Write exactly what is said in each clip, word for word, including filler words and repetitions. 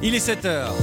Il est sept heures.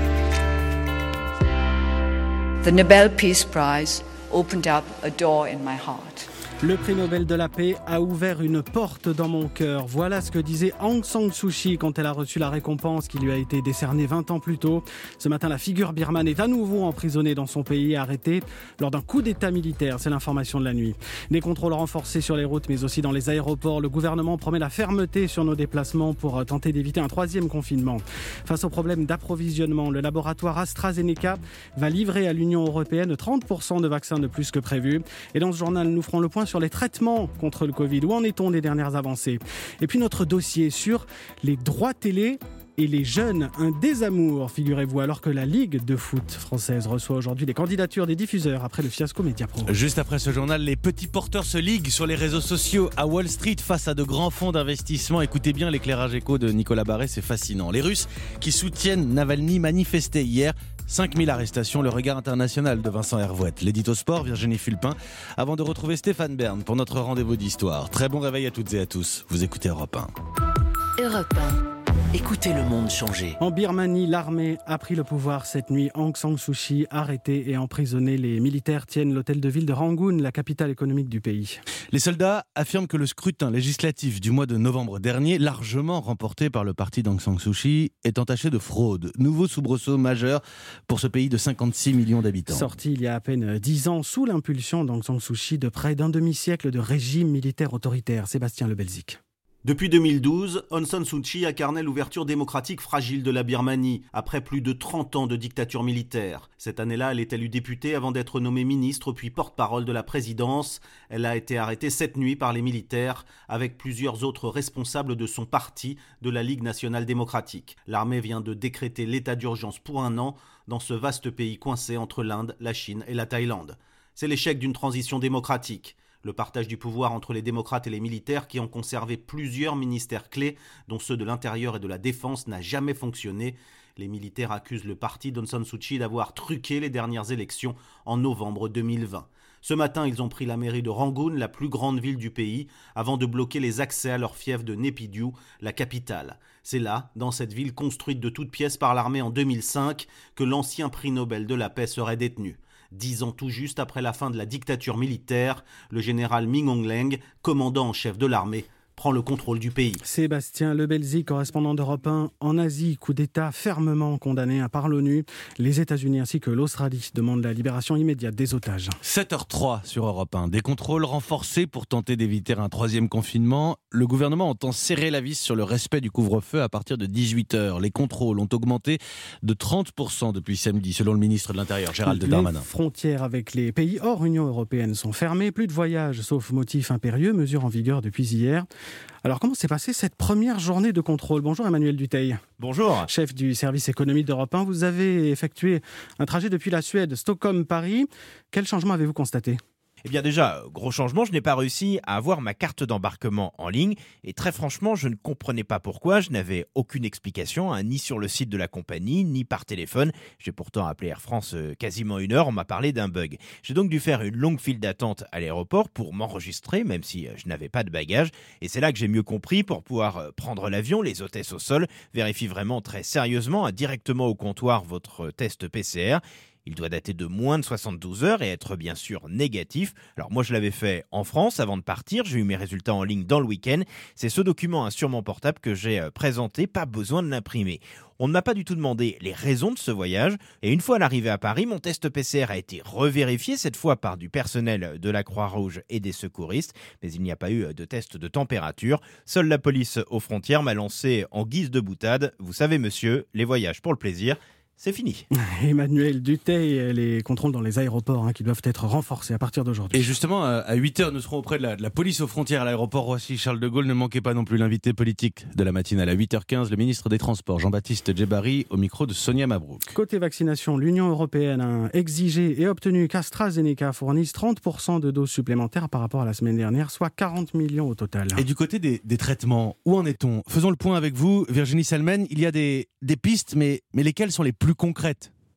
The Nobel Peace Prize opened up a door in my heart. Le prix Nobel de la paix a ouvert une porte dans mon cœur. Voilà ce que disait Aung San Suu Kyi quand elle a reçu la récompense qui lui a été décernée vingt ans plus tôt. Ce matin, la figure birmane est à nouveau emprisonnée dans son pays et arrêtée lors d'un coup d'état militaire. C'est l'information de la nuit. Des contrôles renforcés sur les routes mais aussi dans les aéroports. Le gouvernement promet la fermeté sur nos déplacements pour tenter d'éviter un troisième confinement. Face au problème d'approvisionnement, le laboratoire AstraZeneca va livrer à l'Union européenne trente pour cent de vaccins de plus que prévu. Et dans ce journal, nous ferons le point sur les traitements contre le Covid. Où en est-on des dernières avancées? Et puis notre dossier sur les droits télé et les jeunes. Un désamour, figurez-vous, alors que la Ligue de foot française reçoit aujourd'hui les candidatures des diffuseurs après le fiasco Mediapro. Juste après ce journal, les petits porteurs se liguent sur les réseaux sociaux à Wall Street face à de grands fonds d'investissement. Écoutez bien l'éclairage écho de Nicolas Barré, c'est fascinant. Les Russes qui soutiennent Navalny manifestaient hier. cinq mille arrestations, le regard international de Vincent Hervouette. L'édito sport, Virginie Fulpin, avant de retrouver Stéphane Bern pour notre rendez-vous d'histoire. Très bon réveil à toutes et à tous. Vous écoutez Europe un. Europe un. Écoutez le monde changer. En Birmanie, l'armée a pris le pouvoir cette nuit. Aung San Suu Kyi, arrêté et emprisonné. Les militaires tiennent l'hôtel de ville de Rangoon, la capitale économique du pays. Les soldats affirment que le scrutin législatif du mois de novembre dernier, largement remporté par le parti d'Aung San Suu Kyi, est entaché de fraude. Nouveau soubresaut majeur pour ce pays de cinquante-six millions d'habitants. Sorti il y a à peine dix ans sous l'impulsion d'Aung San Suu Kyi de près d'un demi-siècle de régime militaire autoritaire. Sébastien Lebelzik. Depuis deux mille douze, Aung San Suu Kyi incarnait l'ouverture démocratique fragile de la Birmanie, après plus de trente ans de dictature militaire. Cette année-là, elle est élue députée avant d'être nommée ministre puis porte-parole de la présidence. Elle a été arrêtée cette nuit par les militaires, avec plusieurs autres responsables de son parti, de la Ligue nationale démocratique. L'armée vient de décréter l'état d'urgence pour un an dans ce vaste pays coincé entre l'Inde, la Chine et la Thaïlande. C'est l'échec d'une transition démocratique. Le partage du pouvoir entre les démocrates et les militaires qui ont conservé plusieurs ministères clés, dont ceux de l'intérieur et de la défense, n'a jamais fonctionné. Les militaires accusent le parti d'Aung San Suu Kyi d'avoir truqué les dernières élections en novembre deux mille vingt. Ce matin, ils ont pris la mairie de Rangoon, la plus grande ville du pays, avant de bloquer les accès à leur fief de Naypyidaw, la capitale. C'est là, dans cette ville construite de toutes pièces par l'armée en deux mille cinq, que l'ancien prix Nobel de la paix serait détenu. Dix ans tout juste après la fin de la dictature militaire, le général Min Aung Hlaing, commandant en chef de l'armée, prend le contrôle du pays. Sébastien Lebelzik, correspondant d'Europe un en Asie, coup d'État fermement condamné par l'ONU. Les États-Unis ainsi que l'Australie demandent la libération immédiate des otages. sept heures zéro trois sur Europe un. Des contrôles renforcés pour tenter d'éviter un troisième confinement. Le gouvernement entend serrer la vis sur le respect du couvre-feu à partir de dix-huit heures. Les contrôles ont augmenté de trente pour cent depuis samedi, selon le ministre de l'Intérieur, Gérald Darmanin. Les frontières avec les pays hors Union européenne sont fermées. Plus de voyages, sauf motif impérieux, mesure en vigueur depuis hier. Alors, comment s'est passée cette première journée de contrôle? Bonjour Emmanuel Dutheil. Bonjour. Chef du service économie d'Europe un, vous avez effectué un trajet depuis la Suède, Stockholm-Paris. Quel changement avez-vous constaté? Eh bien déjà, gros changement, je n'ai pas réussi à avoir ma carte d'embarquement en ligne et très franchement, je ne comprenais pas pourquoi, je n'avais aucune explication, hein, ni sur le site de la compagnie, ni par téléphone. J'ai pourtant appelé Air France euh, quasiment une heure, on m'a parlé d'un bug. J'ai donc dû faire une longue file d'attente à l'aéroport pour m'enregistrer, même si euh, je n'avais pas de bagages. Et c'est là que j'ai mieux compris, pour pouvoir euh, prendre l'avion, les hôtesses au sol vérifient vraiment très sérieusement, hein, directement au comptoir, votre test P C R. Il doit dater de moins de soixante-douze heures et être bien sûr négatif. Alors moi je l'avais fait en France avant de partir, j'ai eu mes résultats en ligne dans le week-end. C'est ce document hein, sur mon portable que j'ai euh, présenté, pas besoin de l'imprimer. On ne m'a pas du tout demandé les raisons de ce voyage et une fois à l'arrivée à Paris, mon test P C R a été revérifié, cette fois par du personnel de la Croix-Rouge et des secouristes, mais il n'y a pas eu de test de température. Seule la police aux frontières m'a lancé en guise de boutade. Vous savez monsieur, les voyages pour le plaisir, c'est fini. Emmanuel Dutheil, les contrôles dans les aéroports hein, qui doivent être renforcés à partir d'aujourd'hui. Et justement, à huit heures, nous serons auprès de la, de la police aux frontières à l'aéroport Roissy-Charles de Gaulle. Ne manquez pas non plus l'invité politique de la matinale à huit heures quinze, le ministre des Transports, Jean-Baptiste Djebbari, au micro de Sonia Mabrouk. Côté vaccination, l'Union européenne a exigé et obtenu qu'AstraZeneca fournisse trente pour cent de doses supplémentaires par rapport à la semaine dernière, soit quarante millions au total. Et du côté des, des traitements, où en est-on? Faisons le point avec vous, Virginie Salmen. Il y a des, des pistes, mais, mais lesquelles sont les plus concrètes?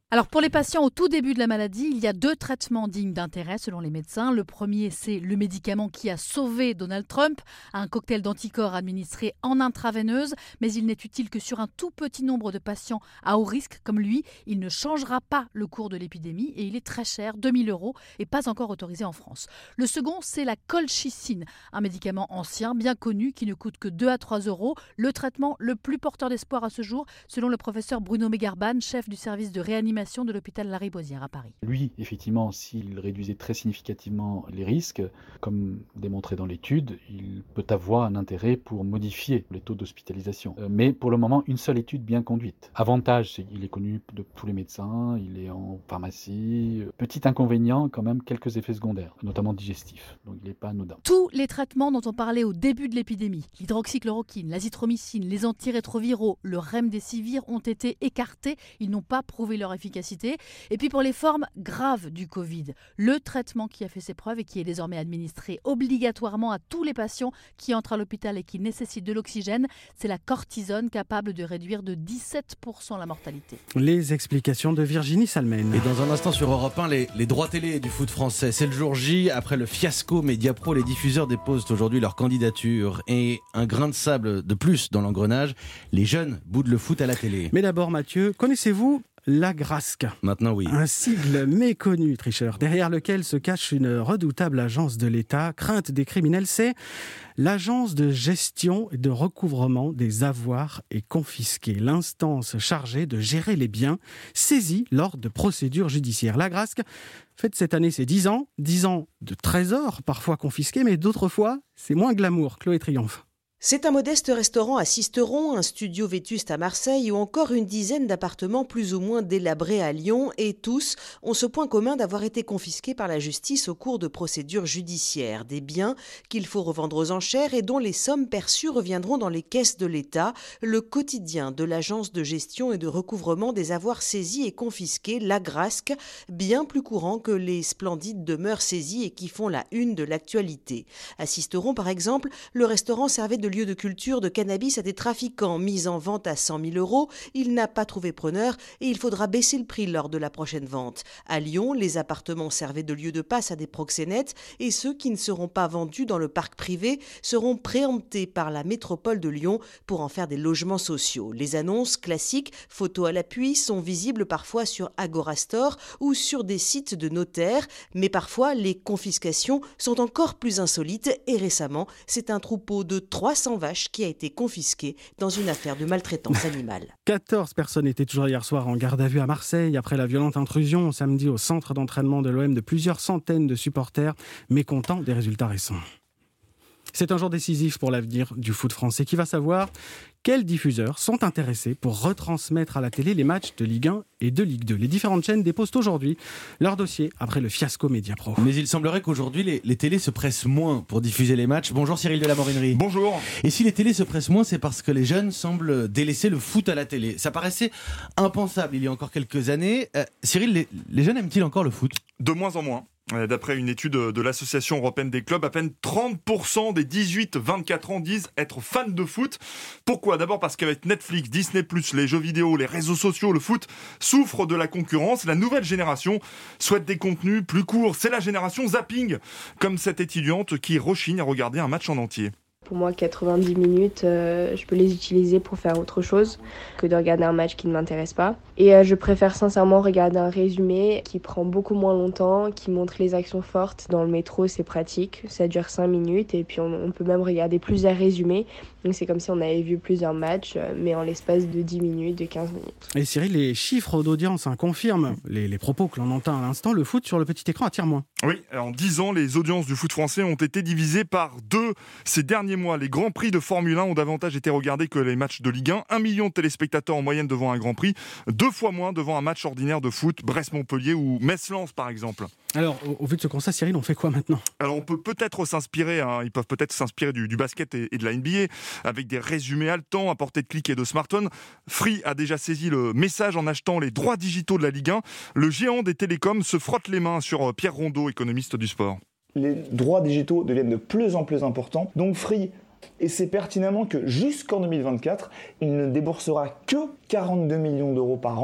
Alors pour les patients au tout début de la maladie, il y a deux traitements dignes d'intérêt selon les médecins. Le premier, c'est le médicament qui a sauvé Donald Trump, un cocktail d'anticorps administré en intraveineuse, mais il n'est utile que sur un tout petit nombre de patients à haut risque comme lui. Il ne changera pas le cours de l'épidémie et il est très cher, deux mille euros, et pas encore autorisé en France. Le second, c'est la colchicine, un médicament ancien, bien connu, qui ne coûte que deux à trois euros. Le traitement le plus porteur d'espoir à ce jour, selon le professeur Bruno Megarban, chef du service de réanimation de l'hôpital Lariboisière à Paris. Lui, effectivement, s'il réduisait très significativement les risques, comme démontré dans l'étude, il peut avoir un intérêt pour modifier les taux d'hospitalisation. Mais pour le moment, une seule étude bien conduite. Avantage, c'est qu'il est connu de tous les médecins, il est en pharmacie. Petit inconvénient, quand même, quelques effets secondaires, notamment digestifs. Donc il n'est pas anodin. Tous les traitements dont on parlait au début de l'épidémie, l'hydroxychloroquine, l'azithromycine, les antirétroviraux, le remdesivir ont été écartés. Ils n'ont pas prouvé leur efficacité. Et puis pour les formes graves du Covid, le traitement qui a fait ses preuves et qui est désormais administré obligatoirement à tous les patients qui entrent à l'hôpital et qui nécessitent de l'oxygène, c'est la cortisone, capable de réduire de dix-sept pour cent la mortalité. Les explications de Virginie Salmen. Et dans un instant sur Europe un, les, les droits télé du foot français. C'est le jour J. Après le fiasco Mediapro, les diffuseurs déposent aujourd'hui leur candidature. Et un grain de sable de plus dans l'engrenage, les jeunes boudent le foot à la télé. Mais d'abord Mathieu, connaissez-vous l'Agrasc? Maintenant oui. Un sigle méconnu, tricheur, derrière lequel se cache une redoutable agence de l'État, crainte des criminels, c'est l'agence de gestion et de recouvrement des avoirs et confisqués, l'instance chargée de gérer les biens saisis lors de procédures judiciaires. L'Agrasc fête cette année ses dix ans, dix ans de trésors parfois confisqués, mais d'autres fois c'est moins glamour. Chloé Triomphe. C'est un modeste restaurant à Sisteron, un studio vétuste à Marseille ou encore une dizaine d'appartements plus ou moins délabrés à Lyon, et tous ont ce point commun d'avoir été confisqués par la justice au cours de procédures judiciaires. Des biens qu'il faut revendre aux enchères et dont les sommes perçues reviendront dans les caisses de l'État. Le quotidien de l'agence de gestion et de recouvrement des avoirs saisis et confisqués, l'Agrasc, bien plus courant que les splendides demeures saisies et qui font la une de l'actualité. À Sisteron, par exemple, le restaurant servait de lieu de culture de cannabis à des trafiquants mis en vente à cent mille euros. Il n'a pas trouvé preneur et il faudra baisser le prix lors de la prochaine vente. À Lyon, les appartements servaient de lieu de passe à des proxénètes et ceux qui ne seront pas vendus dans le parc privé seront préemptés par la métropole de Lyon pour en faire des logements sociaux. Les annonces classiques, photos à l'appui, sont visibles parfois sur Agorastore ou sur des sites de notaires, mais parfois les confiscations sont encore plus insolites et récemment, c'est un troupeau de trois cents vaches qui a été confisqué dans une affaire de maltraitance animale. quatorze personnes étaient toujours hier soir en garde à vue à Marseille après la violente intrusion samedi au centre d'entraînement de l'O M de plusieurs centaines de supporters mécontents des résultats récents. C'est un jour décisif pour l'avenir du foot français. Qui va savoir quels diffuseurs sont intéressés pour retransmettre à la télé les matchs de Ligue un et de Ligue deux. Les différentes chaînes déposent aujourd'hui leur dossier après le fiasco Mediapro. Mais il semblerait qu'aujourd'hui, les, les télés se pressent moins pour diffuser les matchs. Bonjour Cyril de la Morinerie. Bonjour. Et si les télés se pressent moins, c'est parce que les jeunes semblent délaisser le foot à la télé. Ça paraissait impensable il y a encore quelques années. Euh, Cyril, les, les jeunes aiment-ils encore le foot ? De moins en moins. D'après une étude de l'Association européenne des clubs, à peine trente pour cent des dix-huit vingt-quatre ans disent être fans de foot. Pourquoi ? D'abord parce qu'avec Netflix, Disney plus, les jeux vidéo, les réseaux sociaux, le foot souffre de la concurrence. La nouvelle génération souhaite des contenus plus courts. C'est la génération zapping, comme cette étudiante qui rechigne à regarder un match en entier. Pour moi, quatre-vingt-dix minutes, euh, je peux les utiliser pour faire autre chose que de regarder un match qui ne m'intéresse pas. Et euh, je préfère sincèrement regarder un résumé qui prend beaucoup moins longtemps, qui montre les actions fortes. Dans le métro, c'est pratique, ça dure cinq minutes et puis on, on peut même regarder plusieurs résumés. Donc c'est comme si on avait vu plusieurs matchs, mais en l'espace de dix minutes, de quinze minutes. Et Cyril, les chiffres d'audience hein, confirment les, les propos que l'on entend à l'instant. Le foot sur le petit écran attire moins. Oui, en dix ans, les audiences du foot français ont été divisées par deux. Ces derniers mois, les grands prix de Formule un ont davantage été regardés que les matchs de Ligue un. Un million de téléspectateurs en moyenne devant un grand prix, deux fois moins devant un match ordinaire de foot, Brest-Montpellier ou Metz-Lens par exemple. Alors, au, au vu de ce constat, Cyril, on fait quoi maintenant ? Alors, on peut peut-être s'inspirer, hein, ils peuvent peut-être s'inspirer du, du basket et, et de la N B A, avec des résumés haletants à portée de clic et de smartphone. Free a déjà saisi le message en achetant les droits digitaux de la Ligue un. Le géant des télécoms se frotte les mains sur Pierre Rondeau, économiste du sport. Les droits digitaux deviennent de plus en plus importants, donc Free essaie pertinemment que jusqu'en deux mille vingt-quatre, il ne déboursera que quarante-deux millions d'euros par an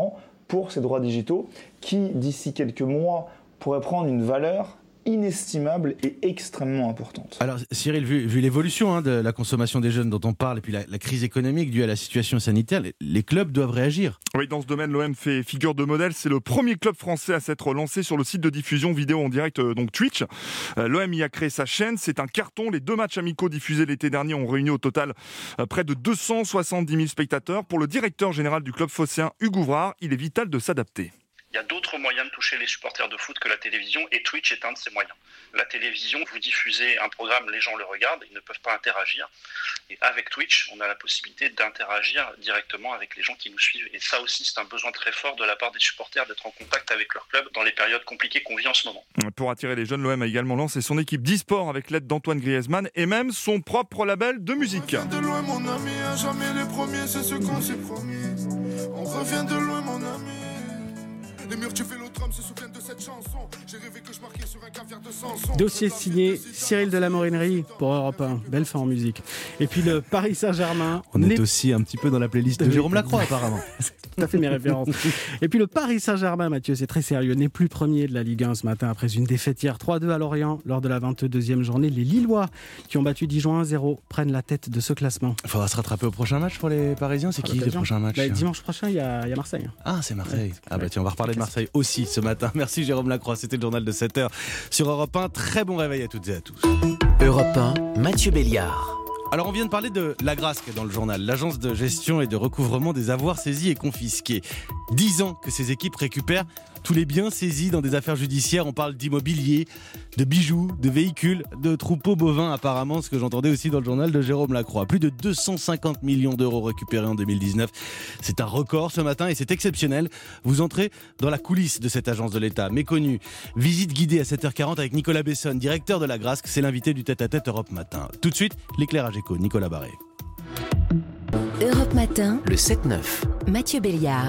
pour ces droits digitaux qui, d'ici quelques mois, pourraient prendre une valeur inestimable et extrêmement importante. Alors Cyril, vu, vu l'évolution hein, de la consommation des jeunes dont on parle et puis la, la crise économique due à la situation sanitaire, les, les clubs doivent réagir. Oui, dans ce domaine, l'O M fait figure de modèle. C'est le premier club français à s'être lancé sur le site de diffusion vidéo en direct, euh, donc Twitch. Euh, L'O M y a créé sa chaîne. C'est un carton. Les deux matchs amicaux diffusés l'été dernier ont réuni au total euh, près de deux cent soixante-dix mille spectateurs. Pour le directeur général du club phocéen, Hugues Ouvrard, il est vital de s'adapter. Il y a d'autres moyens de toucher les supporters de foot que la télévision et Twitch est un de ces moyens. La télévision, vous diffusez un programme, les gens le regardent, ils ne peuvent pas interagir. Et avec Twitch, on a la possibilité d'interagir directement avec les gens qui nous suivent. Et ça aussi, c'est un besoin très fort de la part des supporters d'être en contact avec leur club dans les périodes compliquées qu'on vit en ce moment. Pour attirer les jeunes, l'O M a également lancé son équipe d'e-sport avec l'aide d'Antoine Griezmann et même son propre label de musique. On revient de loin, mon ami, à jamais les premiers, c'est ce qu'on s'est promis. On revient de loin, mon ami. Les murs du Vélodrome se souviennent de cette chanson. J'ai rêvé que je marquais sur un caviar de Samson. Dossier signé Cyril de la Morinerie pour Europe un. Belle fin en musique. Et puis le Paris Saint-Germain. On est aussi un petit peu dans la playlist de Jérôme Lacroix apparemment. Tout à fait mes références. Et puis le Paris Saint-Germain, Mathieu, c'est très sérieux, n'est plus premier de la Ligue un ce matin après une défaite hier trois deux à Lorient lors de la vingt-deuxième journée. Les Lillois, qui ont battu Dijon un zéro, prennent la tête de ce classement. Il faudra se rattraper au prochain match pour les Parisiens. C'est qui les prochains matchs? Bah, dimanche prochain, il y, y a Marseille. Ah, c'est Marseille. Ouais. Ah bah tiens, on va reparler de Marseille aussi ce matin. Merci Jérôme Lacroix, c'était le journal de sept heures sur Europe un. Très bon réveil à toutes et à tous. Europe un, Mathieu Béliard. Alors on vient de parler de l'Agrasc dans le journal, l'agence de gestion et de recouvrement des avoirs saisis et confisqués. Dix ans que ces équipes récupèrent tous les biens saisis dans des affaires judiciaires. On parle d'immobilier, de bijoux, de véhicules, de troupeaux bovins apparemment, ce que j'entendais aussi dans le journal de Jérôme Lacroix. Plus de deux cent cinquante millions d'euros récupérés en deux mille dix-neuf. C'est un record ce matin et c'est exceptionnel. Vous entrez dans la coulisse de cette agence de l'État, méconnue. Visite guidée à sept heures quarante avec Nicolas Besson, directeur de l'Agrasc. C'est l'invité du tête-à-tête Europe Matin. Tout de suite, l'éclairage éco, Nicolas Barré. Europe Matin, le sept neuf. Mathieu Béliard.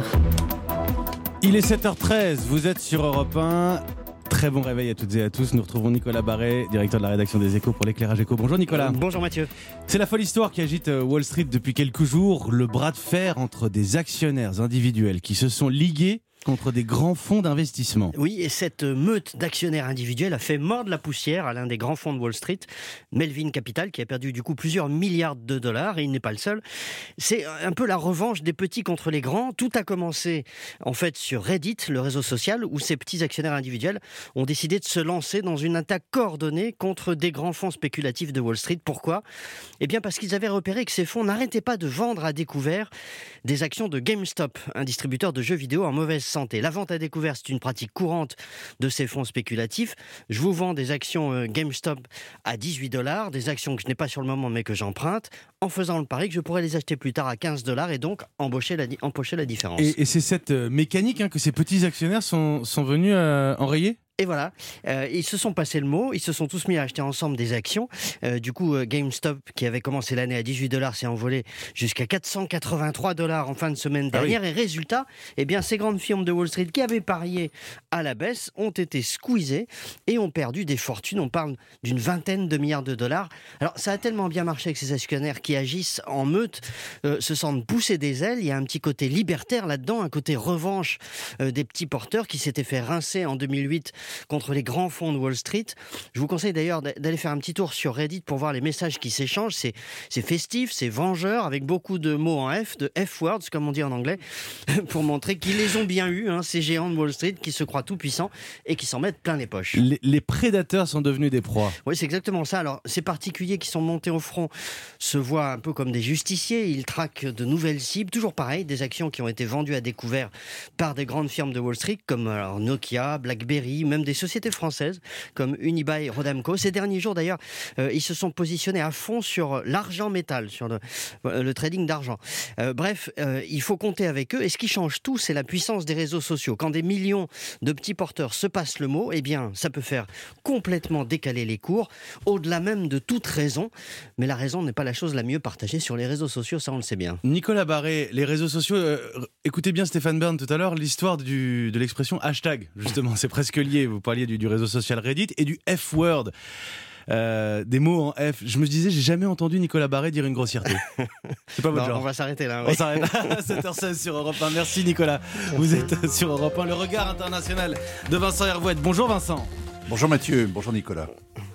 Il est sept heures treize, vous êtes sur Europe un. Très bon réveil à toutes et à tous. Nous retrouvons Nicolas Barré, directeur de la rédaction des Échos pour l'éclairage éco. Bonjour Nicolas. Euh, bonjour Mathieu. C'est la folle histoire qui agite Wall Street depuis quelques jours. Le bras de fer entre des actionnaires individuels qui se sont ligués contre des grands fonds d'investissement. Oui, et cette meute d'actionnaires individuels a fait mordre la poussière à l'un des grands fonds de Wall Street, Melvin Capital, qui a perdu du coup plusieurs milliards de dollars, et il n'est pas le seul. C'est un peu la revanche des petits contre les grands. Tout a commencé en fait sur Reddit, le réseau social, où ces petits actionnaires individuels ont décidé de se lancer dans une attaque coordonnée contre des grands fonds spéculatifs de Wall Street. Pourquoi ? Eh bien parce qu'ils avaient repéré que ces fonds n'arrêtaient pas de vendre à découvert des actions de GameStop, un distributeur de jeux vidéo en mauvaise santé. La vente à découvert, c'est une pratique courante de ces fonds spéculatifs. Je vous vends des actions euh, GameStop à dix-huit dollars, des actions que je n'ai pas sur le moment mais que j'emprunte, en faisant le pari que je pourrais les acheter plus tard à quinze dollars et donc empocher la, empocher la différence. Et, et c'est cette euh, mécanique hein, que ces petits actionnaires sont, sont venus euh, enrayer ? Et voilà, euh, ils se sont passés le mot, ils se sont tous mis à acheter ensemble des actions. Euh, du coup, euh, GameStop, qui avait commencé l'année à dix-huit dollars, s'est envolé jusqu'à quatre cent quatre-vingt-trois dollars en fin de semaine dernière. Ah oui. Et résultat, eh bien, ces grandes firmes de Wall Street qui avaient parié à la baisse ont été squeezées et ont perdu des fortunes. On parle d'une vingtaine de milliards de dollars. Alors, ça a tellement bien marché avec ces actionnaires qui agissent en meute, euh, se sentent pousser des ailes. Il y a un petit côté libertaire là-dedans, un côté revanche euh, des petits porteurs qui s'étaient fait rincer en deux mille huit contre les grands fonds de Wall Street. Je vous conseille d'ailleurs d'aller faire un petit tour sur Reddit pour voir les messages qui s'échangent. C'est, c'est festif, c'est vengeur, avec beaucoup de mots en F, de F-words, comme on dit en anglais, pour montrer qu'ils les ont bien eus, hein, ces géants de Wall Street qui se croient tout puissants et qui s'en mettent plein les poches. Les, les prédateurs sont devenus des proies. Oui, c'est exactement ça. Alors, ces particuliers qui sont montés au front se voient un peu comme des justiciers. Ils traquent de nouvelles cibles, toujours pareil, des actions qui ont été vendues à découvert par des grandes firmes de Wall Street, comme alors, Nokia, BlackBerry, même des sociétés françaises comme Unibail, Rodamco. Ces derniers jours d'ailleurs, euh, ils se sont positionnés à fond sur l'argent métal, sur le, euh, le trading d'argent. Euh, bref, euh, il faut compter avec eux. Et ce qui change tout, c'est la puissance des réseaux sociaux. Quand des millions de petits porteurs se passent le mot, eh bien, ça peut faire complètement décaler les cours, au-delà même de toute raison. Mais la raison n'est pas la chose la mieux partagée sur les réseaux sociaux, ça on le sait bien. Nicolas Barré, les réseaux sociaux, euh, écoutez bien Stéphane Bern tout à l'heure, l'histoire du, de l'expression hashtag, justement, c'est presque lié. Vous parliez du, du réseau social Reddit et du F-word. Euh, des mots en F. Je me disais, j'ai jamais entendu Nicolas Barré dire une grossièreté. C'est pas votre Non, genre. on va s'arrêter là. On oui. s'arrête à sept heures seize sur Europe un. Merci Nicolas. Vous êtes sur Europe un. Le regard international de Vincent Hervouette. Bonjour Vincent. Bonjour Mathieu, bonjour Nicolas.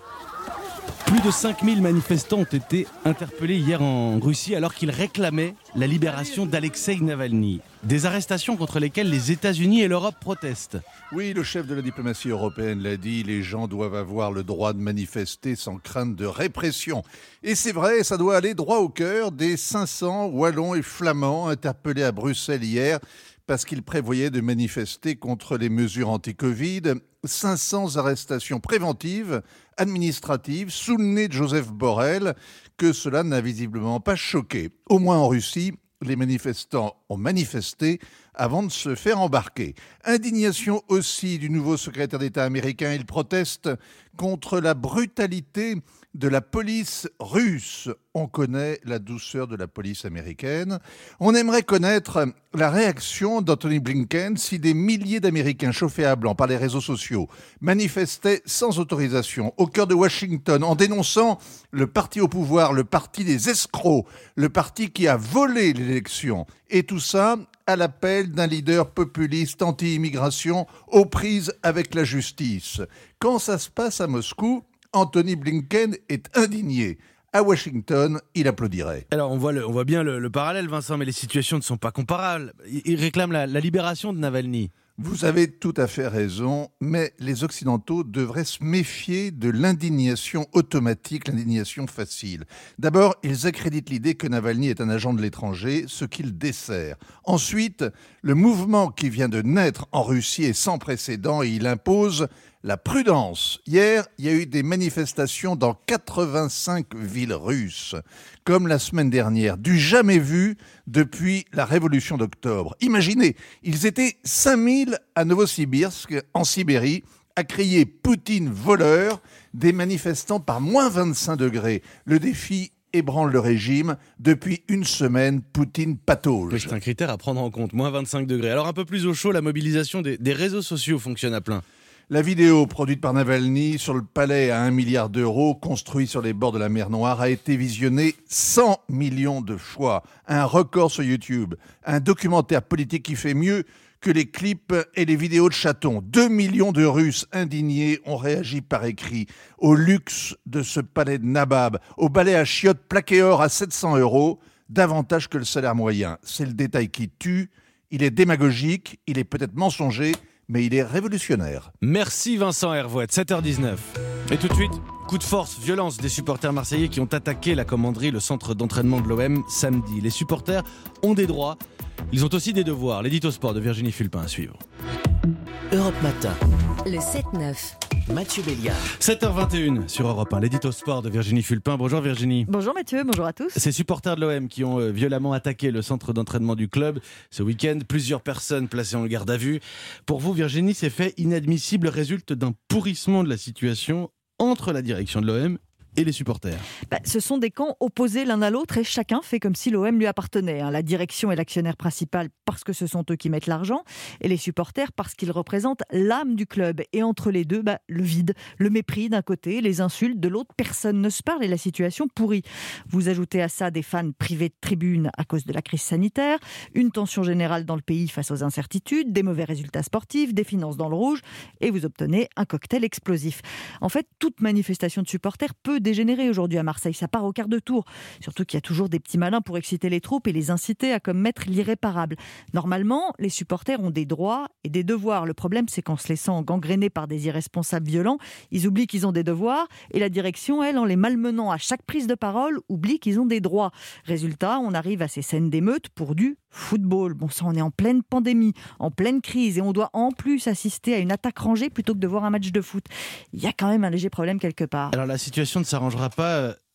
Plus de cinq mille manifestants ont été interpellés hier en Russie alors qu'ils réclamaient la libération d'Alexeï Navalny. Des arrestations contre lesquelles les États-Unis et l'Europe protestent. Oui, le chef de la diplomatie européenne l'a dit, les gens doivent avoir le droit de manifester sans crainte de répression. Et c'est vrai, ça doit aller droit au cœur des cinq cents Wallons et Flamands interpellés à Bruxelles hier parce qu'ils prévoyaient de manifester contre les mesures anti-Covid. cinq cents arrestations préventives, administratives, sous le nez de Joseph Borrell, que cela n'a visiblement pas choqué. Au moins en Russie, les manifestants ont manifesté avant de se faire embarquer. Indignation aussi du nouveau secrétaire d'État américain. Il proteste contre la brutalité de la police russe. On connaît la douceur de la police américaine. On aimerait connaître la réaction d'Anthony Blinken si des milliers d'Américains chauffés à blanc par les réseaux sociaux manifestaient sans autorisation au cœur de Washington en dénonçant le parti au pouvoir, le parti des escrocs, le parti qui a volé l'élection. Et tout ça à l'appel d'un leader populiste anti-immigration aux prises avec la justice. Quand ça se passe à Moscou, Anthony Blinken est indigné. À Washington, il applaudirait. Alors on voit, le, on voit bien le, le parallèle Vincent, mais les situations ne sont pas comparables. Il, il réclame la, la libération de Navalny. Vous avez tout à fait raison, mais les Occidentaux devraient se méfier de l'indignation automatique, l'indignation facile. D'abord, ils accréditent l'idée que Navalny est un agent de l'étranger, ce qu'il dessert. Ensuite, le mouvement qui vient de naître en Russie est sans précédent et il impose la prudence. Hier, il y a eu des manifestations dans quatre-vingt-cinq villes russes, comme la semaine dernière, du jamais vu depuis la révolution d'octobre. Imaginez, ils étaient cinq mille à Novosibirsk, en Sibérie, à crier « Poutine voleur », des manifestants par moins vingt-cinq degrés. Le défi ébranle le régime. Depuis une semaine, Poutine patauge. Oui, c'est un critère à prendre en compte, moins vingt-cinq degrés. Alors un peu plus au chaud, la mobilisation des, des réseaux sociaux fonctionne à plein. La vidéo produite par Navalny sur le palais à un milliard d'euros, construit sur les bords de la mer Noire, a été visionnée cent millions de fois. Un record sur YouTube. Un documentaire politique qui fait mieux que les clips et les vidéos de chatons. Deux millions de Russes indignés ont réagi par écrit au luxe de ce palais de Nabab, au balai à chiottes plaqué or à sept cents euros, davantage que le salaire moyen. C'est le détail qui tue. Il est démagogique, il est peut-être mensonger, mais il est révolutionnaire. Merci Vincent Hervouette, sept heures dix-neuf. Et tout de suite, coup de force, violence des supporters marseillais qui ont attaqué la commanderie, le centre d'entraînement de l'O M, samedi. Les supporters ont des droits, ils ont aussi des devoirs. L'édito sport de Virginie Fulpin à suivre. Europe Matin. Le sept neuf. Mathieu Béliard. sept heures vingt et une sur Europe un, l'édito sport de Virginie Fulpin. Bonjour Virginie. Bonjour Mathieu, bonjour à tous. Ces supporters de l'O M qui ont euh, violemment attaqué le centre d'entraînement du club ce week-end, plusieurs personnes placées en garde à vue. Pour vous Virginie, ces faits inadmissibles résultent d'un pourrissement de la situation entre la direction de l'O M et les supporters. Bah, ce sont des camps opposés l'un à l'autre et chacun fait comme si l'O M lui appartenait. Hein. La direction est l'actionnaire principal parce que ce sont eux qui mettent l'argent et les supporters parce qu'ils représentent l'âme du club. Et entre les deux, bah, le vide, le mépris d'un côté, les insultes de l'autre, personne ne se parle et la situation pourrit. Vous ajoutez à ça des fans privés de tribunes à cause de la crise sanitaire, une tension générale dans le pays face aux incertitudes, des mauvais résultats sportifs, des finances dans le rouge et vous obtenez un cocktail explosif. En fait, toute manifestation de supporters peut dégénérer aujourd'hui à Marseille. Ça part au quart de tour. Surtout qu'il y a toujours des petits malins pour exciter les troupes et les inciter à commettre l'irréparable. Normalement, les supporters ont des droits et des devoirs. Le problème, c'est qu'en se laissant gangréner par des irresponsables violents, ils oublient qu'ils ont des devoirs et la direction, elle, en les malmenant à chaque prise de parole, oublie qu'ils ont des droits. Résultat, on arrive à ces scènes d'émeutes pour du football. Bon sang, on est en pleine pandémie, en pleine crise et on doit en plus assister à une attaque rangée plutôt que de voir un match de foot. Il y a quand même un léger problème quelque part. Alors la situation ne s'arrangera pas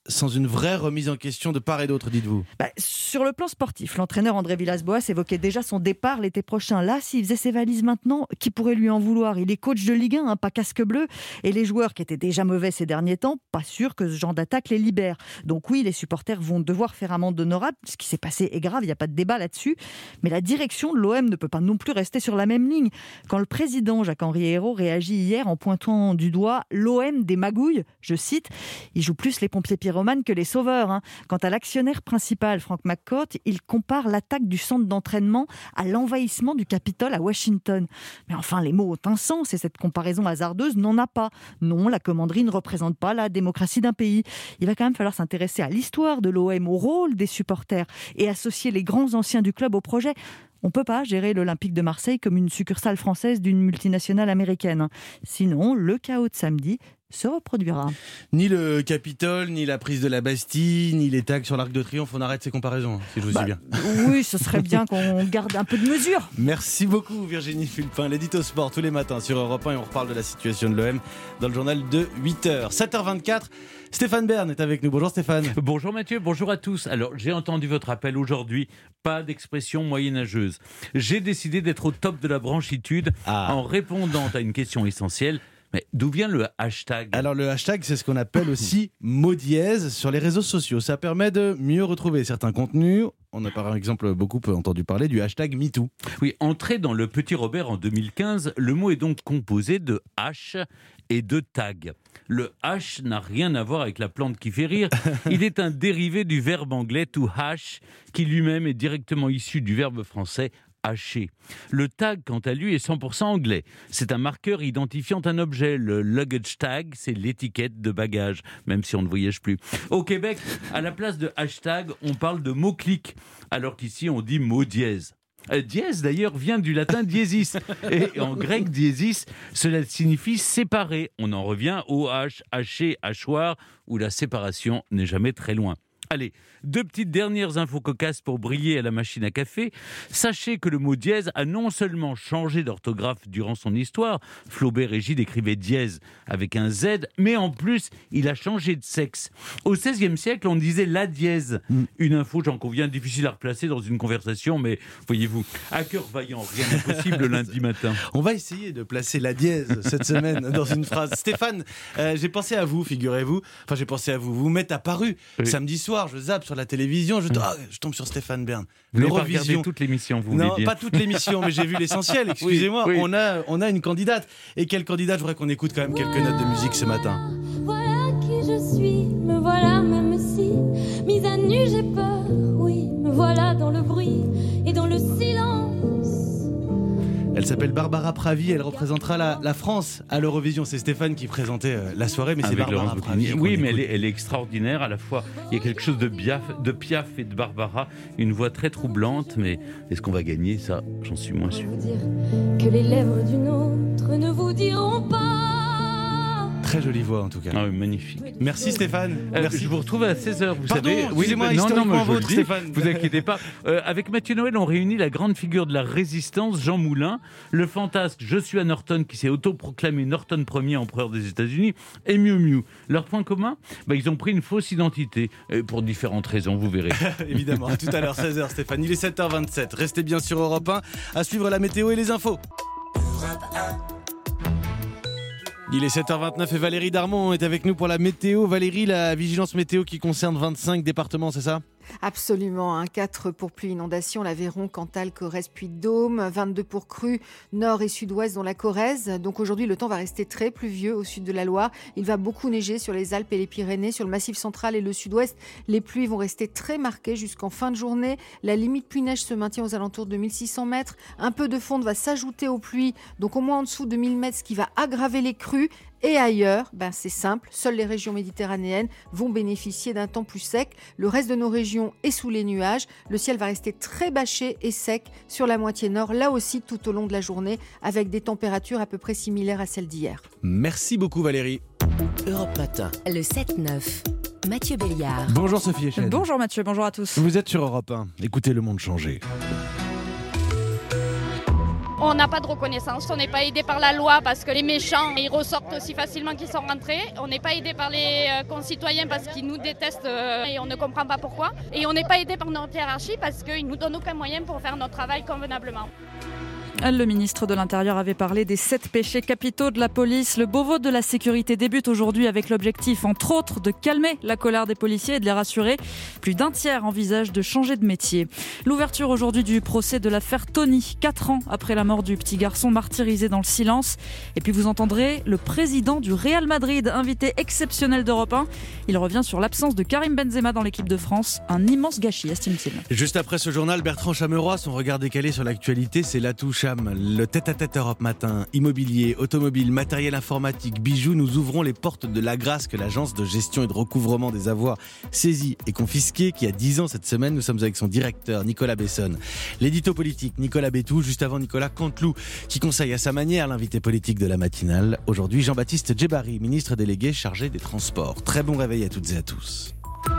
sans une vraie remise en question de part et d'autre, dites-vous? Bah, sur le plan sportif, l'entraîneur André Villas-Boas évoquait déjà son départ l'été prochain. Là, s'il faisait ses valises maintenant, qui pourrait lui en vouloir? Il est coach de Ligue un, hein, pas casque bleu. Et les joueurs qui étaient déjà mauvais ces derniers temps, pas sûr que ce genre d'attaque les libère. Donc oui, les supporters vont devoir faire amende honorable. Ce qui s'est passé est grave, il n'y a pas de débat là-dessus. Mais la direction de l'O M ne peut pas non plus rester sur la même ligne. Quand le président Jacques-Henri Hérault réagit hier en pointant du doigt l'O M des magouilles, je cite, il joue plus les pompiers pyromanes que les sauveurs. Hein. Quant à l'actionnaire principal, Frank McCourt, il compare l'attaque du centre d'entraînement à l'envahissement du Capitole à Washington. Mais enfin, les mots ont un sens et cette comparaison hasardeuse n'en a pas. Non, la commanderie ne représente pas la démocratie d'un pays. Il va quand même falloir s'intéresser à l'histoire de l'O M, au rôle des supporters et associer les grands anciens du club au projet. On ne peut pas gérer l'Olympique de Marseille comme une succursale française d'une multinationale américaine. Sinon, le chaos de samedi se reproduira. Ni le Capitole, ni la prise de la Bastille, ni les tags sur l'Arc de Triomphe, on arrête ces comparaisons, si je vous bah, suis bien. Oui, ce serait bien qu'on garde un peu de mesure. Merci beaucoup Virginie Fulpin, l'édito sport tous les matins sur Europe un et on reparle de la situation de l'O M dans le journal de huit heures. sept heures vingt-quatre, Stéphane Bern est avec nous. Bonjour Stéphane. Bonjour Mathieu, bonjour à tous. Alors j'ai entendu votre appel aujourd'hui, pas d'expression moyenâgeuse. J'ai décidé d'être au top de la branchitude ah. en répondant à une question essentielle. Mais d'où vient le hashtag? Alors le hashtag, c'est ce qu'on appelle aussi mot dièse sur les réseaux sociaux. Ça permet de mieux retrouver certains contenus. On a par exemple beaucoup entendu parler du hashtag MeToo. Oui, entré dans le Petit Robert en deux mille quinze, le mot est donc composé de H et de tag. Le H n'a rien à voir avec la plante qui fait rire. Il est un dérivé du verbe anglais to hash, qui lui-même est directement issu du verbe français hacher. Le tag, quant à lui, est cent pour cent anglais. C'est un marqueur identifiant un objet. Le luggage tag, c'est l'étiquette de bagage, même si on ne voyage plus. Au Québec, à la place de hashtag, on parle de mot-clic, alors qu'ici, on dit mot dièse. Euh, dièse, d'ailleurs, vient du latin diésis. Et en grec, diésis, cela signifie séparer. On en revient au H, haché, hachoir, où la séparation n'est jamais très loin. Allez, deux petites dernières infos cocasses pour briller à la machine à café. Sachez que le mot dièse a non seulement changé d'orthographe durant son histoire, Flaubert et Gide écrivaient dièse avec un Z, mais en plus, il a changé de sexe. Au seizième siècle, on disait la dièse. Mm. Une info, j'en conviens, difficile à replacer dans une conversation, mais voyez-vous, à cœur vaillant, rien n'est possible le lundi matin. On va essayer de placer la dièse cette semaine dans une phrase. Stéphane, euh, j'ai pensé à vous, figurez-vous. Enfin, j'ai pensé à vous. Vous m'êtes apparu oui. samedi soir. Je zappe sur la télévision, je, oh, je tombe sur Stéphane Bern. Vous n'avez pas regardé toute l'émission, vous Non, voulez dire. pas toute l'émission, mais j'ai vu l'essentiel. Excusez-moi, oui, oui. On, a, on a une candidate. Et quelle candidate? Je voudrais qu'on écoute quand même quelques notes de musique ce matin. Voilà qui je suis, me voilà même si mise à nu j'ai peur. Oui, me voilà dans le bruit et dans le silence. Elle s'appelle Barbara Pravi, elle représentera la, la France à l'Eurovision. C'est Stéphane qui présentait euh, la soirée, mais avec c'est Barbara Pravi. Oui, mais elle est, elle est extraordinaire. À la fois, il y a quelque chose de, Biaf, de Piaf et de Barbara, une voix très troublante, mais est-ce qu'on va gagner? Ça, j'en suis moins sûr. Dire que les lèvres d'une autre ne vous diront pas. Très jolie voix en tout cas. Ah oui, magnifique. Merci Stéphane. Euh, Merci. Je vous retrouve à seize heures, vous Pardon, savez. Excusez-moi, oui, non, non, mais je votre, dis, Stéphane. Vous inquiétez pas. Euh, avec Mathieu Noël, on réunit la grande figure de la résistance, Jean Moulin, le fantasque Joshua Norton qui s'est autoproclamé Norton Ier, empereur des États-Unis, et Miu Miu. Leur point commun, bah, ils ont pris une fausse identité, et pour différentes raisons, vous verrez. Évidemment, à tout à l'heure, seize heures Stéphane. Il est sept heures vingt-sept. Restez bien sur Europe un à suivre la météo et les infos. Il est sept heures vingt-neuf et Valérie Darmon est avec nous pour la météo. Valérie, la vigilance météo qui concerne vingt-cinq départements, c'est ça ? Absolument, hein. quatre pour pluie inondation, l'Aveyron, Cantal, Corrèze, Puy-de-Dôme, vingt-deux pour crue, nord et sud-ouest dans la Corrèze. Donc aujourd'hui, le temps va rester très pluvieux au sud de la Loire. Il va beaucoup neiger sur les Alpes et les Pyrénées, sur le Massif central et le sud-ouest. Les pluies vont rester très marquées jusqu'en fin de journée. La limite pluie-neige se maintient aux alentours de mille six cents mètres. Un peu de fonte va s'ajouter aux pluies, donc au moins en dessous de mille mètres, ce qui va aggraver les crues. Et ailleurs, ben c'est simple, seules les régions méditerranéennes vont bénéficier d'un temps plus sec. Le reste de nos régions est sous les nuages. Le ciel va rester très bâché et sec sur la moitié nord, là aussi tout au long de la journée, avec des températures à peu près similaires à celles d'hier. Merci beaucoup Valérie. Europe Matin, le sept neuf. Mathieu Béliard. Bonjour Sophie Echenne. Bonjour Mathieu, bonjour à tous. Vous êtes sur Europe un. Écoutez le monde changer. On n'a pas de reconnaissance, on n'est pas aidé par la loi parce que les méchants, ils ressortent aussi facilement qu'ils sont rentrés. On n'est pas aidé par les concitoyens parce qu'ils nous détestent et on ne comprend pas pourquoi. Et on n'est pas aidé par notre hiérarchie parce qu'ils ne nous donnent aucun moyen pour faire notre travail convenablement. Le ministre de l'Intérieur avait parlé des sept péchés capitaux de la police. Le Beauvau de la sécurité débute aujourd'hui avec l'objectif, entre autres, de calmer la colère des policiers et de les rassurer. Plus d'un tiers envisage de changer de métier. L'ouverture aujourd'hui du procès de l'affaire Tony, quatre ans après la mort du petit garçon martyrisé dans le silence. Et puis vous entendrez le président du Real Madrid, invité exceptionnel d'Europe un. Il revient sur l'absence de Karim Benzema dans l'équipe de France. Un immense gâchis, estime-t-il. Juste après ce journal, Bertrand Chameroy, son regard décalé sur l'actualité, c'est l'atout Cham. Le tête-à-tête Europe Matin, immobilier, automobile, matériel informatique, bijoux, nous ouvrons les portes de l'Agrasc, l'agence de gestion et de recouvrement des avoirs saisis et confisqués, qui a dix ans cette semaine. Nous sommes avec son directeur, Nicolas Besson. L'édito politique, Nicolas Bétou. Juste avant, Nicolas Canteloup, qui conseille à sa manière l'invité politique de la matinale. Aujourd'hui, Jean-Baptiste Djebari, ministre délégué chargé des Transports. Très bon réveil à toutes et à tous.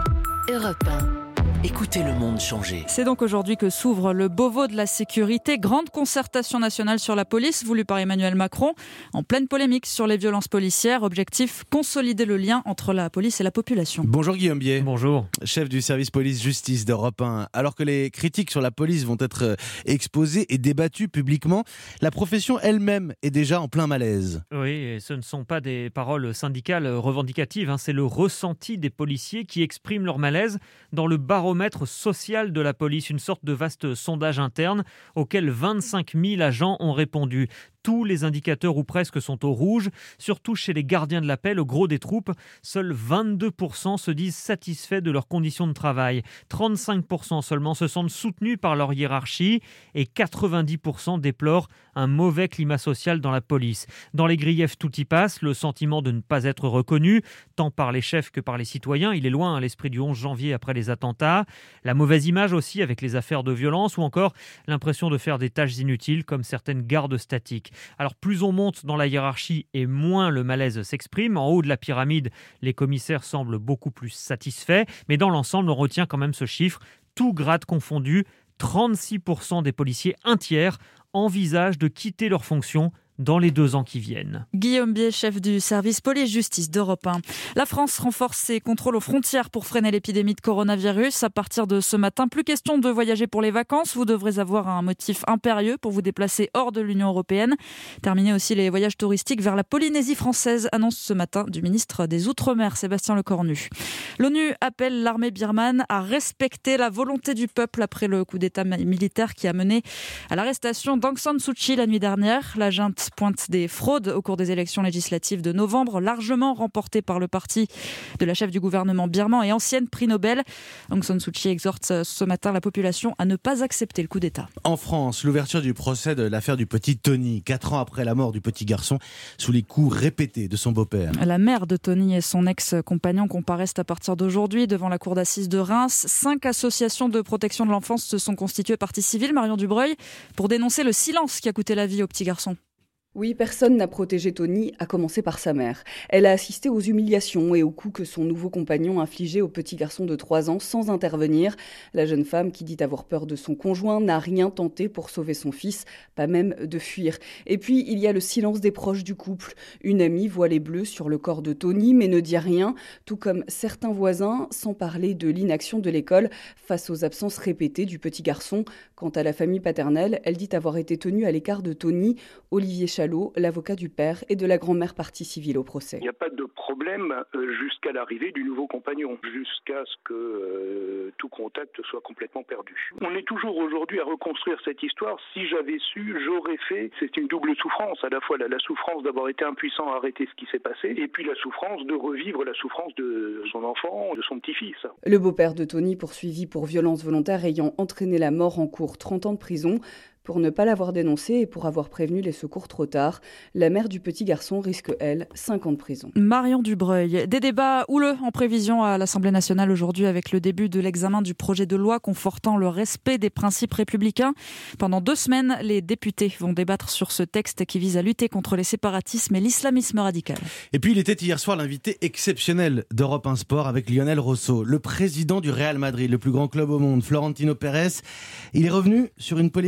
Europe un. Écoutez le monde changer. C'est donc aujourd'hui que s'ouvre le Beauvau de la sécurité, grande concertation nationale sur la police voulue par Emmanuel Macron, en pleine polémique sur les violences policières. Objectif, consolider le lien entre la police et la population. Bonjour Guillaume Bier. Bonjour. Chef du service police-justice d'Europe un. Alors que les critiques sur la police vont être exposées et débattues publiquement, la profession elle-même est déjà en plein malaise. Oui, et ce ne sont pas des paroles syndicales revendicatives, hein, c'est le ressenti des policiers qui expriment leur malaise dans le baromètre social de la police, une sorte de vaste sondage interne auquel vingt-cinq mille agents ont répondu. Tous les indicateurs ou presque sont au rouge, surtout chez les gardiens de la paix, le gros des troupes. Seuls vingt-deux pour cent se disent satisfaits de leurs conditions de travail. trente-cinq pour cent seulement se sentent soutenus par leur hiérarchie et quatre-vingt-dix pour cent déplorent un mauvais climat social dans la police. Dans les griefs, tout y passe, le sentiment de ne pas être reconnu, tant par les chefs que par les citoyens. Il est loin à l'esprit du onze janvier après les attentats. La mauvaise image aussi avec les affaires de violence ou encore l'impression de faire des tâches inutiles comme certaines gardes statiques. Alors plus on monte dans la hiérarchie et moins le malaise s'exprime. En haut de la pyramide, les commissaires semblent beaucoup plus satisfaits. Mais dans l'ensemble, on retient quand même ce chiffre. Tout grade confondu, trente-six pour cent des policiers, un tiers, envisagent de quitter leur fonction dans les deux ans qui viennent. Guillaume Bier, chef du service police-justice d'Europe un. La France renforce ses contrôles aux frontières pour freiner l'épidémie de coronavirus. À partir de ce matin, plus question de voyager pour les vacances. Vous devrez avoir un motif impérieux pour vous déplacer hors de l'Union européenne. Terminer aussi les voyages touristiques vers la Polynésie française, annonce ce matin du ministre des Outre-mer, Sébastien Lecornu. L'ONU appelle l'armée birmane à respecter la volonté du peuple après le coup d'État militaire qui a mené à l'arrestation d'Aung San Suu Kyi la nuit dernière. La junte pointe des fraudes au cours des élections législatives de novembre, largement remportées par le parti de la chef du gouvernement birman et ancienne prix Nobel. Aung San Suu Kyi exhorte ce matin la population à ne pas accepter le coup d'État. En France, l'ouverture du procès de l'affaire du petit Tony, quatre ans après la mort du petit garçon, sous les coups répétés de son beau-père. La mère de Tony et son ex-compagnon comparaissent à partir d'aujourd'hui devant la cour d'assises de Reims. Cinq associations de protection de l'enfance se sont constituées partie civile, Marion Dubreuil, pour dénoncer le silence qui a coûté la vie au petit garçon. Oui, personne n'a protégé Tony, à commencer par sa mère. Elle a assisté aux humiliations et aux coups que son nouveau compagnon infligeait au petit garçon de trois ans sans intervenir. La jeune femme, qui dit avoir peur de son conjoint, n'a rien tenté pour sauver son fils, pas même de fuir. Et puis, il y a le silence des proches du couple. Une amie voit les bleus sur le corps de Tony, mais ne dit rien, tout comme certains voisins, sans parler de l'inaction de l'école face aux absences répétées du petit garçon. Quant à la famille paternelle, elle dit avoir été tenue à l'écart de Tony. Olivier Chalot, l'avocat du père et de la grand-mère partie civile au procès. Il n'y a pas de problème jusqu'à l'arrivée du nouveau compagnon, jusqu'à ce que euh, tout contact soit complètement perdu. On est toujours aujourd'hui à reconstruire cette histoire. Si j'avais su, j'aurais fait. C'est une double souffrance, à la fois la, la souffrance d'avoir été impuissant à arrêter ce qui s'est passé, et puis la souffrance de revivre la souffrance de son enfant, de son petit-fils. Le beau-père de Tony poursuivi pour violence volontaire ayant entraîné la mort en cours trente ans de prison. Pour ne pas l'avoir dénoncé et pour avoir prévenu les secours trop tard, la mère du petit garçon risque, elle, cinq ans de prison. Marion Dubreuil. Des débats houleux en prévision à l'Assemblée nationale aujourd'hui avec le début de l'examen du projet de loi confortant le respect des principes républicains. Pendant deux semaines, les députés vont débattre sur ce texte qui vise à lutter contre les séparatismes et l'islamisme radical. Et puis il était hier soir l'invité exceptionnel d'Europe un Sport avec Lionel Rosso, le président du Real Madrid, le plus grand club au monde, Florentino Pérez. Il est revenu sur une polémique qui dure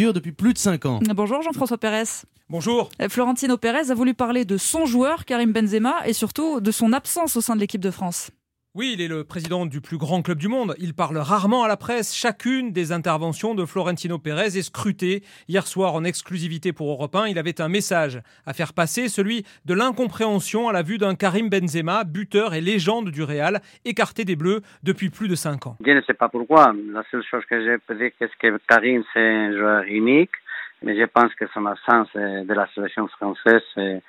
dure depuis plus de cinq ans. Bonjour Jean-François Pérez. Bonjour. Florentino Pérez a voulu parler de son joueur, Karim Benzema, et surtout de son absence au sein de l'équipe de France. Oui, il est le président du plus grand club du monde. Il parle rarement à la presse. Chacune des interventions de Florentino Pérez est scrutée. Hier soir, en exclusivité pour Europe un, il avait un message à faire passer, celui de l'incompréhension à la vue d'un Karim Benzema, buteur et légende du Real, écarté des Bleus depuis plus de cinq ans. Je ne sais pas pourquoi. La seule chose que je peux dire, c'est que Karim, c'est un joueur unique. Mais je pense que son absence de la sélection française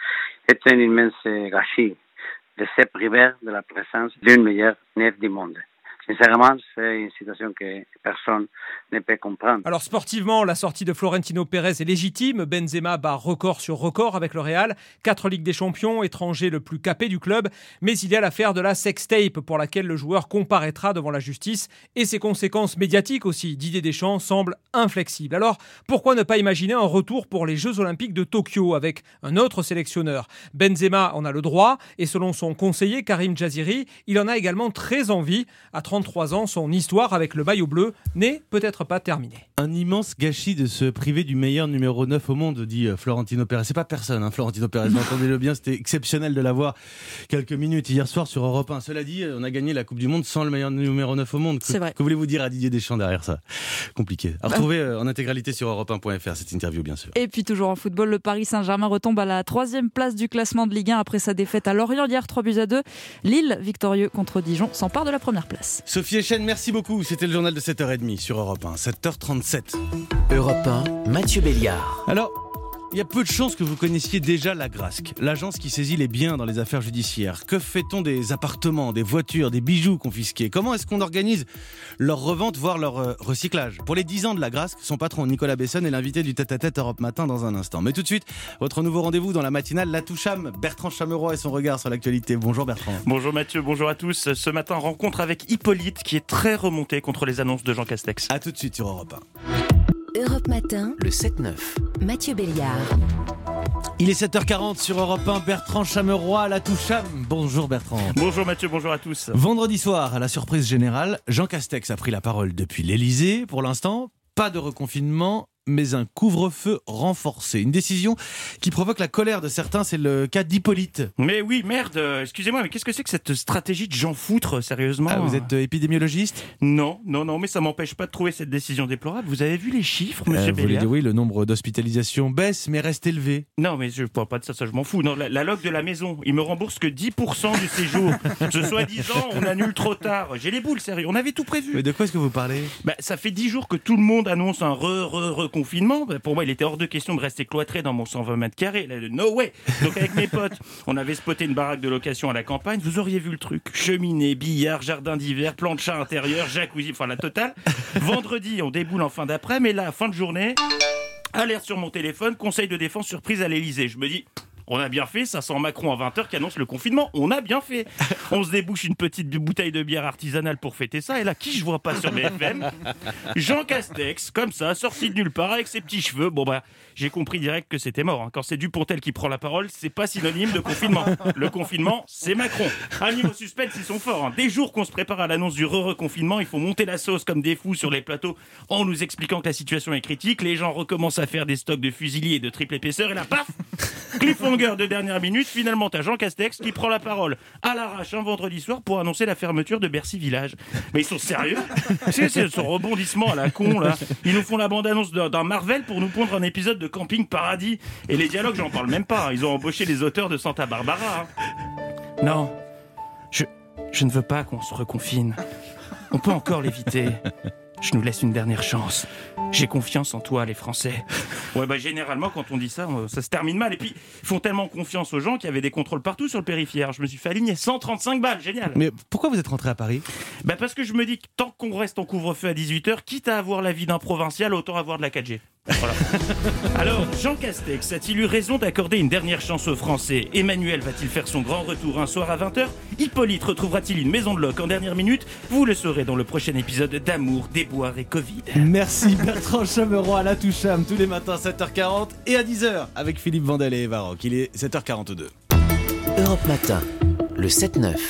est un immense gâchis de se priver de la présence d'une meilleure neuf du monde. Sincèrement, c'est une situation que personne ne peut comprendre. Alors sportivement, la sortie de Florentino Pérez est légitime. Benzema bat record sur record avec le Real. Quatre Ligues des Champions, étranger le plus capé du club. Mais il y a l'affaire de la sextape pour laquelle le joueur comparaîtra devant la justice. Et ses conséquences médiatiques aussi. Didier Deschamps semble inflexible. Alors pourquoi ne pas imaginer un retour pour les Jeux Olympiques de Tokyo avec un autre sélectionneur? Benzema en a le droit et selon son conseiller Karim Jaziri, il en a également très envie. À trente-trois ans, son histoire avec le maillot bleu n'est peut-être pas terminée. Un immense gâchis de se priver du meilleur numéro neuf au monde, dit Florentino Pérez. C'est pas personne, hein, Florentino Pérez, entendez-le bien, c'était exceptionnel de l'avoir quelques minutes hier soir sur Europe un. Cela dit, on a gagné la Coupe du Monde sans le meilleur numéro neuf au monde. Que, C'est vrai. Que voulez-vous dire à Didier Deschamps derrière ça? Compliqué. À retrouver euh, en intégralité sur europe un point f r, cette interview bien sûr. Et puis toujours en football, le Paris Saint-Germain retombe à la troisième place du classement de Ligue un après sa défaite à Lorient hier, trois buts à deux. Lille, victorieux contre Dijon, s'empare de la première place. Sophie Echen, merci beaucoup. C'était le journal de sept heures trente sur Europe un, sept heures trente-sept. Europe un, Mathieu Béliard. Alors, il y a peu de chances que vous connaissiez déjà l'Agrasc, l'agence qui saisit les biens dans les affaires judiciaires. Que fait-on des appartements, des voitures, des bijoux confisqués? Comment est-ce qu'on organise leur revente, voire leur euh, recyclage? Pour les dix ans de l'Agrasc, son patron Nicolas Besson est l'invité du tête-à-tête Europe Matin dans un instant. Mais tout de suite, votre nouveau rendez-vous dans la matinale La Toucham, Bertrand Chameroy et son regard sur l'actualité. Bonjour Bertrand. Bonjour Mathieu, bonjour à tous. Ce matin, rencontre avec Hippolyte qui est très remonté contre les annonces de Jean Castex. A tout de suite sur Europe un. Europe Matin, Le sept neuf. Mathieu Béliard. Il est sept heures quarante sur Europe un, Bertrand Chameroy, La Toucham. Bonjour Bertrand. Bonjour Mathieu, bonjour à tous. Vendredi soir, à la surprise générale, Jean Castex a pris la parole depuis l'Elysée. Pour l'instant, pas de reconfinement, mais un couvre-feu renforcé. Une décision qui provoque la colère de certains, c'est le cas d'Hippolyte. Mais oui, merde, euh, excusez-moi, mais qu'est-ce que c'est que cette stratégie de Jean Foutre, sérieusement? Ah, vous êtes euh, épidémiologiste? Non, non, non, mais ça m'empêche pas de trouver cette décision déplorable. Vous avez vu les chiffres, monsieur euh, Vous voulez Béliard? dire oui, le nombre d'hospitalisations baisse, mais reste élevé. Non, mais je ne parle pas de ça, ça je m'en fous. Non, la, la log de la maison, il me rembourse que dix pour cent du séjour. Ce soi-disant, on annule trop tard. J'ai les boules, sérieux, on avait tout prévu. Mais de quoi est-ce que vous parlez? Bah, ça fait dix jours que tout le monde annonce un re-re-reconfinement. Bah, pour moi, il était hors de question de rester cloîtré dans mon cent vingt mètres carrés. Là, no way. Donc avec mes potes, on avait spoté une baraque de location à la campagne. Vous auriez vu le truc. Cheminée, billard, jardin d'hiver, plancha intérieur, jacuzzi, enfin la totale. Vendredi, on déboule en fin d'après, mais là, fin de journée, alerte sur mon téléphone, conseil de défense surprise à l'Elysée. Je me dis... On a bien fait, ça sent Macron à vingt heures qui annonce le confinement. On a bien fait. On se débouche une petite bouteille de bière artisanale pour fêter ça. Et là, qui je vois pas sur B F M? Jean Castex, comme ça, sorti de nulle part avec ses petits cheveux. Bon bah, j'ai compris direct que c'était mort. Hein. Quand c'est Dupontel qui prend la parole, c'est pas synonyme de confinement. Le confinement, c'est Macron. À niveau suspense, ils sont forts. Hein. Des jours qu'on se prépare à l'annonce du re-reconfinement, il faut monter la sauce comme des fous sur les plateaux en nous expliquant que la situation est critique. Les gens recommencent à faire des stocks de fusiliers et de triple épaisseur. Et là, paf, cliffhanger de dernière minute, finalement t'as Jean Castex qui prend la parole à l'arrache un vendredi soir pour annoncer la fermeture de Bercy Village. Mais ils sont sérieux? C'est, c'est ce rebondissement à la con là. Ils nous font la bande-annonce d'un Marvel pour nous pondre un épisode de Camping Paradis. Et les dialogues, j'en parle même pas. Ils ont embauché les auteurs de Santa Barbara. Hein. Non, je, je ne veux pas qu'on se reconfine. On peut encore l'éviter. Je nous laisse une dernière chance. J'ai confiance en toi, les Français. Ouais, bah généralement, quand on dit ça, ça se termine mal. Et puis, ils font tellement confiance aux gens qu'il y avait des contrôles partout sur le périphérique. Je me suis fait aligner cent trente-cinq balles, génial. Mais pourquoi vous êtes rentré à Paris? Bah parce que je me dis que tant qu'on reste en couvre-feu à dix-huit heures, quitte à avoir la vie d'un provincial, autant avoir de la quatre G. Voilà. Alors, Jean Castex a-t-il eu raison d'accorder une dernière chance aux Français? Emmanuel va-t-il faire son grand retour un soir à vingt heures? Hippolyte retrouvera-t-il une maison de loc en dernière minute? Vous le saurez dans le prochain épisode d'Amour, Déboire et Covid. Merci Bertrand Chameroy à La Toucham, tous les matins sept heures quarante et à dix heures avec Philippe Vandel et Eva Rock. Il est sept heures quarante-deux. Europe Matin, le sept neuf.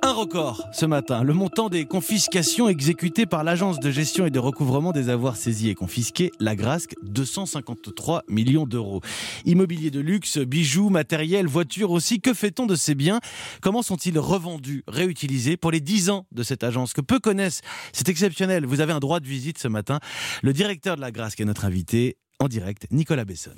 Un record ce matin, le montant des confiscations exécutées par l'Agence de gestion et de recouvrement des avoirs saisis et confisqués, l'Agrasc, deux cent cinquante-trois millions d'euros. Immobilier de luxe, bijoux, matériel, voitures aussi, que fait-on de ces biens ? Comment sont-ils revendus, réutilisés pour les dix ans de cette agence que peu connaissent ? C'est exceptionnel, vous avez un droit de visite ce matin. Le directeur de l'Agrasc est notre invité, en direct, Nicolas Besson.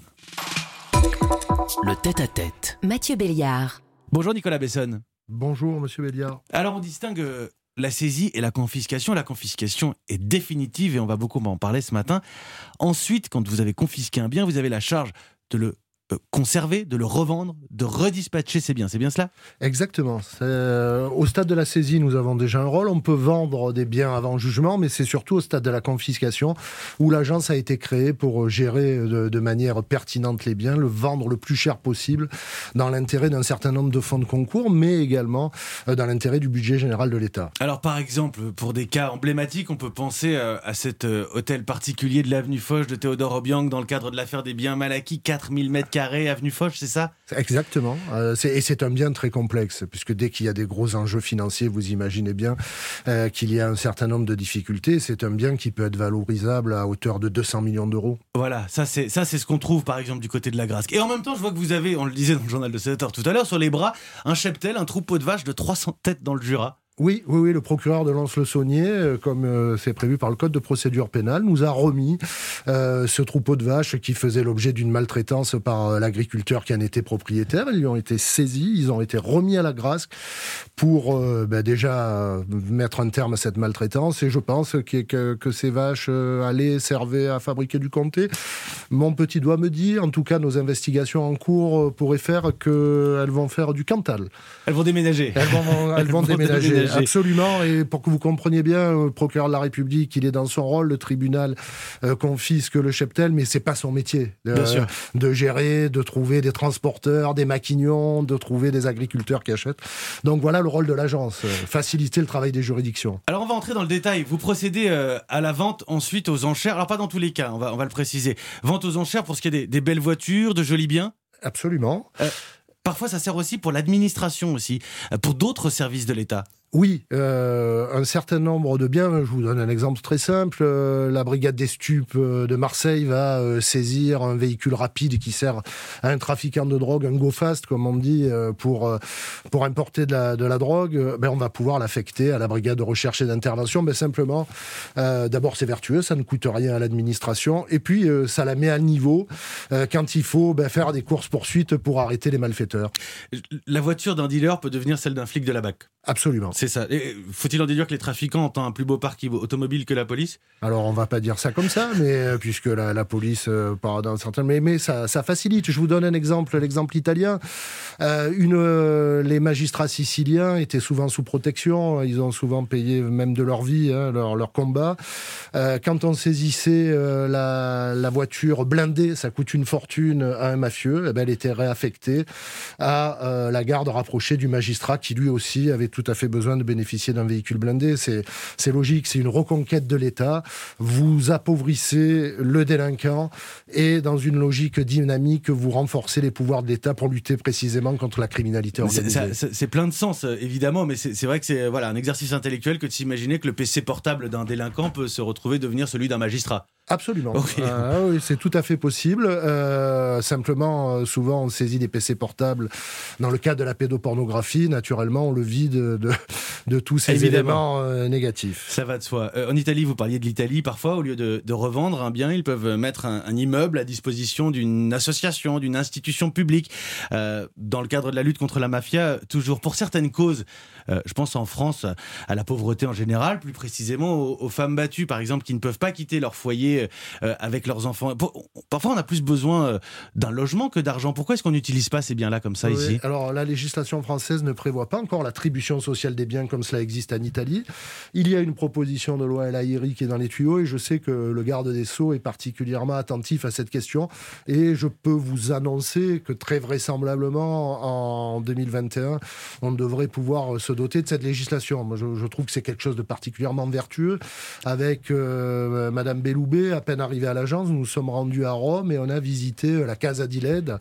Le tête-à-tête. Mathieu Béliard. Bonjour Nicolas Besson. Bonjour Monsieur Béliard. Alors on distingue la saisie et la confiscation. La confiscation est définitive et on va beaucoup en parler ce matin. Ensuite, quand vous avez confisqué un bien, vous avez la charge de le conserver, de le revendre, de redispatcher ces biens. C'est bien cela ? Exactement. C'est, euh, au stade de la saisie, nous avons déjà un rôle. On peut vendre des biens avant jugement, mais c'est surtout au stade de la confiscation où l'agence a été créée pour gérer de, de manière pertinente les biens, le vendre le plus cher possible dans l'intérêt d'un certain nombre de fonds de concours, mais également euh, dans l'intérêt du budget général de l'État. Alors par exemple, pour des cas emblématiques, on peut penser euh, à cet euh, hôtel particulier de l'avenue Foch de Théodore Obiang dans le cadre de l'affaire des biens mal acquis, quatre mille mètres carrés. Avenue Foch, c'est ça ? Exactement. Euh, c'est, et c'est un bien très complexe, puisque dès qu'il y a des gros enjeux financiers, vous imaginez bien euh, qu'il y a un certain nombre de difficultés. C'est un bien qui peut être valorisable à hauteur de deux cents millions d'euros. Voilà, ça c'est, ça c'est ce qu'on trouve par exemple du côté de l'Agrasc. Et en même temps, je vois que vous avez, on le disait dans le journal de sept heures tout à l'heure, sur les bras, un cheptel, un troupeau de vaches de trois cents têtes dans le Jura. Oui, oui, oui, le procureur de Lens-le-Saunier, euh, comme euh, c'est prévu par le Code de procédure pénale, nous a remis euh, ce troupeau de vaches qui faisait l'objet d'une maltraitance par euh, l'agriculteur qui en était propriétaire. Ils ont été saisis, ils ont été remis à l'Agrasc pour euh, ben, déjà euh, mettre un terme à cette maltraitance. Et je pense que, que, que ces vaches euh, allaient servir à fabriquer du comté. Mon petit doigt me dit, en tout cas, nos investigations en cours euh, pourraient faire qu'elles vont faire du Cantal. Elles vont déménager. Elles vont, elles elles vont vont déménager. déménager. Absolument, et pour que vous compreniez bien, le procureur de la République, il est dans son rôle, le tribunal euh, confisque le cheptel, mais c'est pas son métier euh, Bien sûr. de gérer, de trouver des transporteurs, des maquignons, de trouver des agriculteurs qui achètent. Donc voilà le rôle de l'agence, euh, faciliter le travail des juridictions. Alors on va entrer dans le détail. Vous procédez euh, à la vente, ensuite aux enchères. Alors pas dans tous les cas, on va, on va le préciser. Vente aux enchères pour ce qui est des, des belles voitures, de jolis biens. Absolument. Euh, parfois ça sert aussi pour l'administration aussi, euh, pour d'autres services de l'État. Oui, euh, un certain nombre de biens. Je vous donne un exemple très simple. Euh, la brigade des stupes de Marseille va euh, saisir un véhicule rapide qui sert à un trafiquant de drogue, un go fast, comme on dit, euh, pour euh, pour importer de la de la drogue. Euh, ben on va pouvoir l'affecter à la brigade de recherche et d'intervention. Ben simplement, euh, d'abord c'est vertueux, ça ne coûte rien à l'administration, et puis euh, ça la met à niveau euh, quand il faut ben, faire des courses poursuites pour arrêter les malfaiteurs. La voiture d'un dealer peut devenir celle d'un flic de la B A C. Absolument. C'est ça. Et faut-il en déduire que les trafiquants ont un plus beau parc automobile que la police ? Alors, on va pas dire ça comme ça, mais euh, puisque la, la police euh, part d'un certain... Mais, mais ça, ça facilite. Je vous donne un exemple, l'exemple italien. Euh, une, euh, les magistrats siciliens étaient souvent sous protection. Ils ont souvent payé même de leur vie, hein, leur, leur combat. Euh, quand on saisissait euh, la, la voiture blindée, ça coûte une fortune à un mafieux, eh ben, elle était réaffectée à euh, la garde rapprochée du magistrat qui, lui aussi, avait tout à fait besoin de bénéficier d'un véhicule blindé. C'est, c'est logique, c'est une reconquête de l'État. Vous appauvrissez le délinquant et dans une logique dynamique, vous renforcez les pouvoirs de l'État pour lutter précisément contre la criminalité organisée. C'est, c'est, c'est plein de sens, évidemment, mais c'est, c'est vrai que c'est voilà, un exercice intellectuel que de s'imaginer que le P C portable d'un délinquant peut se retrouver devenir celui d'un magistrat. Absolument. Okay. Euh, oui, c'est tout à fait possible. Euh, simplement, euh, souvent, on saisit des P C portables. Dans le cas de la pédopornographie, naturellement, on le vide de, de, de tous ces Évidemment. éléments euh, négatifs. Ça va de soi. Euh, en Italie, vous parliez de l'Italie. Parfois, au lieu de, de revendre un bien, ils peuvent mettre un, un immeuble à disposition d'une association, d'une institution publique. Euh, dans le cadre de la lutte contre la mafia, toujours pour certaines causes, euh, je pense en France à la pauvreté en général, plus précisément aux, aux femmes battues, par exemple, qui ne peuvent pas quitter leur foyer euh, avec leurs enfants. Parfois, on a plus besoin euh, d'un logement que d'argent. Pourquoi est-ce qu'on n'utilise pas ces biens-là comme ça oui, ici ? Alors, la législation française ne prévoit pas encore l'attribution sociale des biens comme cela existe en Italie. Il y a une proposition de loi El Aïri qui est dans les tuyaux et je sais que le garde des Sceaux est particulièrement attentif à cette question et je peux vous annoncer que très vraisemblablement en deux mille vingt et un, on devrait pouvoir se doter de cette législation. Moi, je, je trouve que c'est quelque chose de particulièrement vertueux. Avec euh, Madame Belloubet, à peine arrivée à l'agence, nous nous sommes rendus à Rome et on a visité la Casa di Led,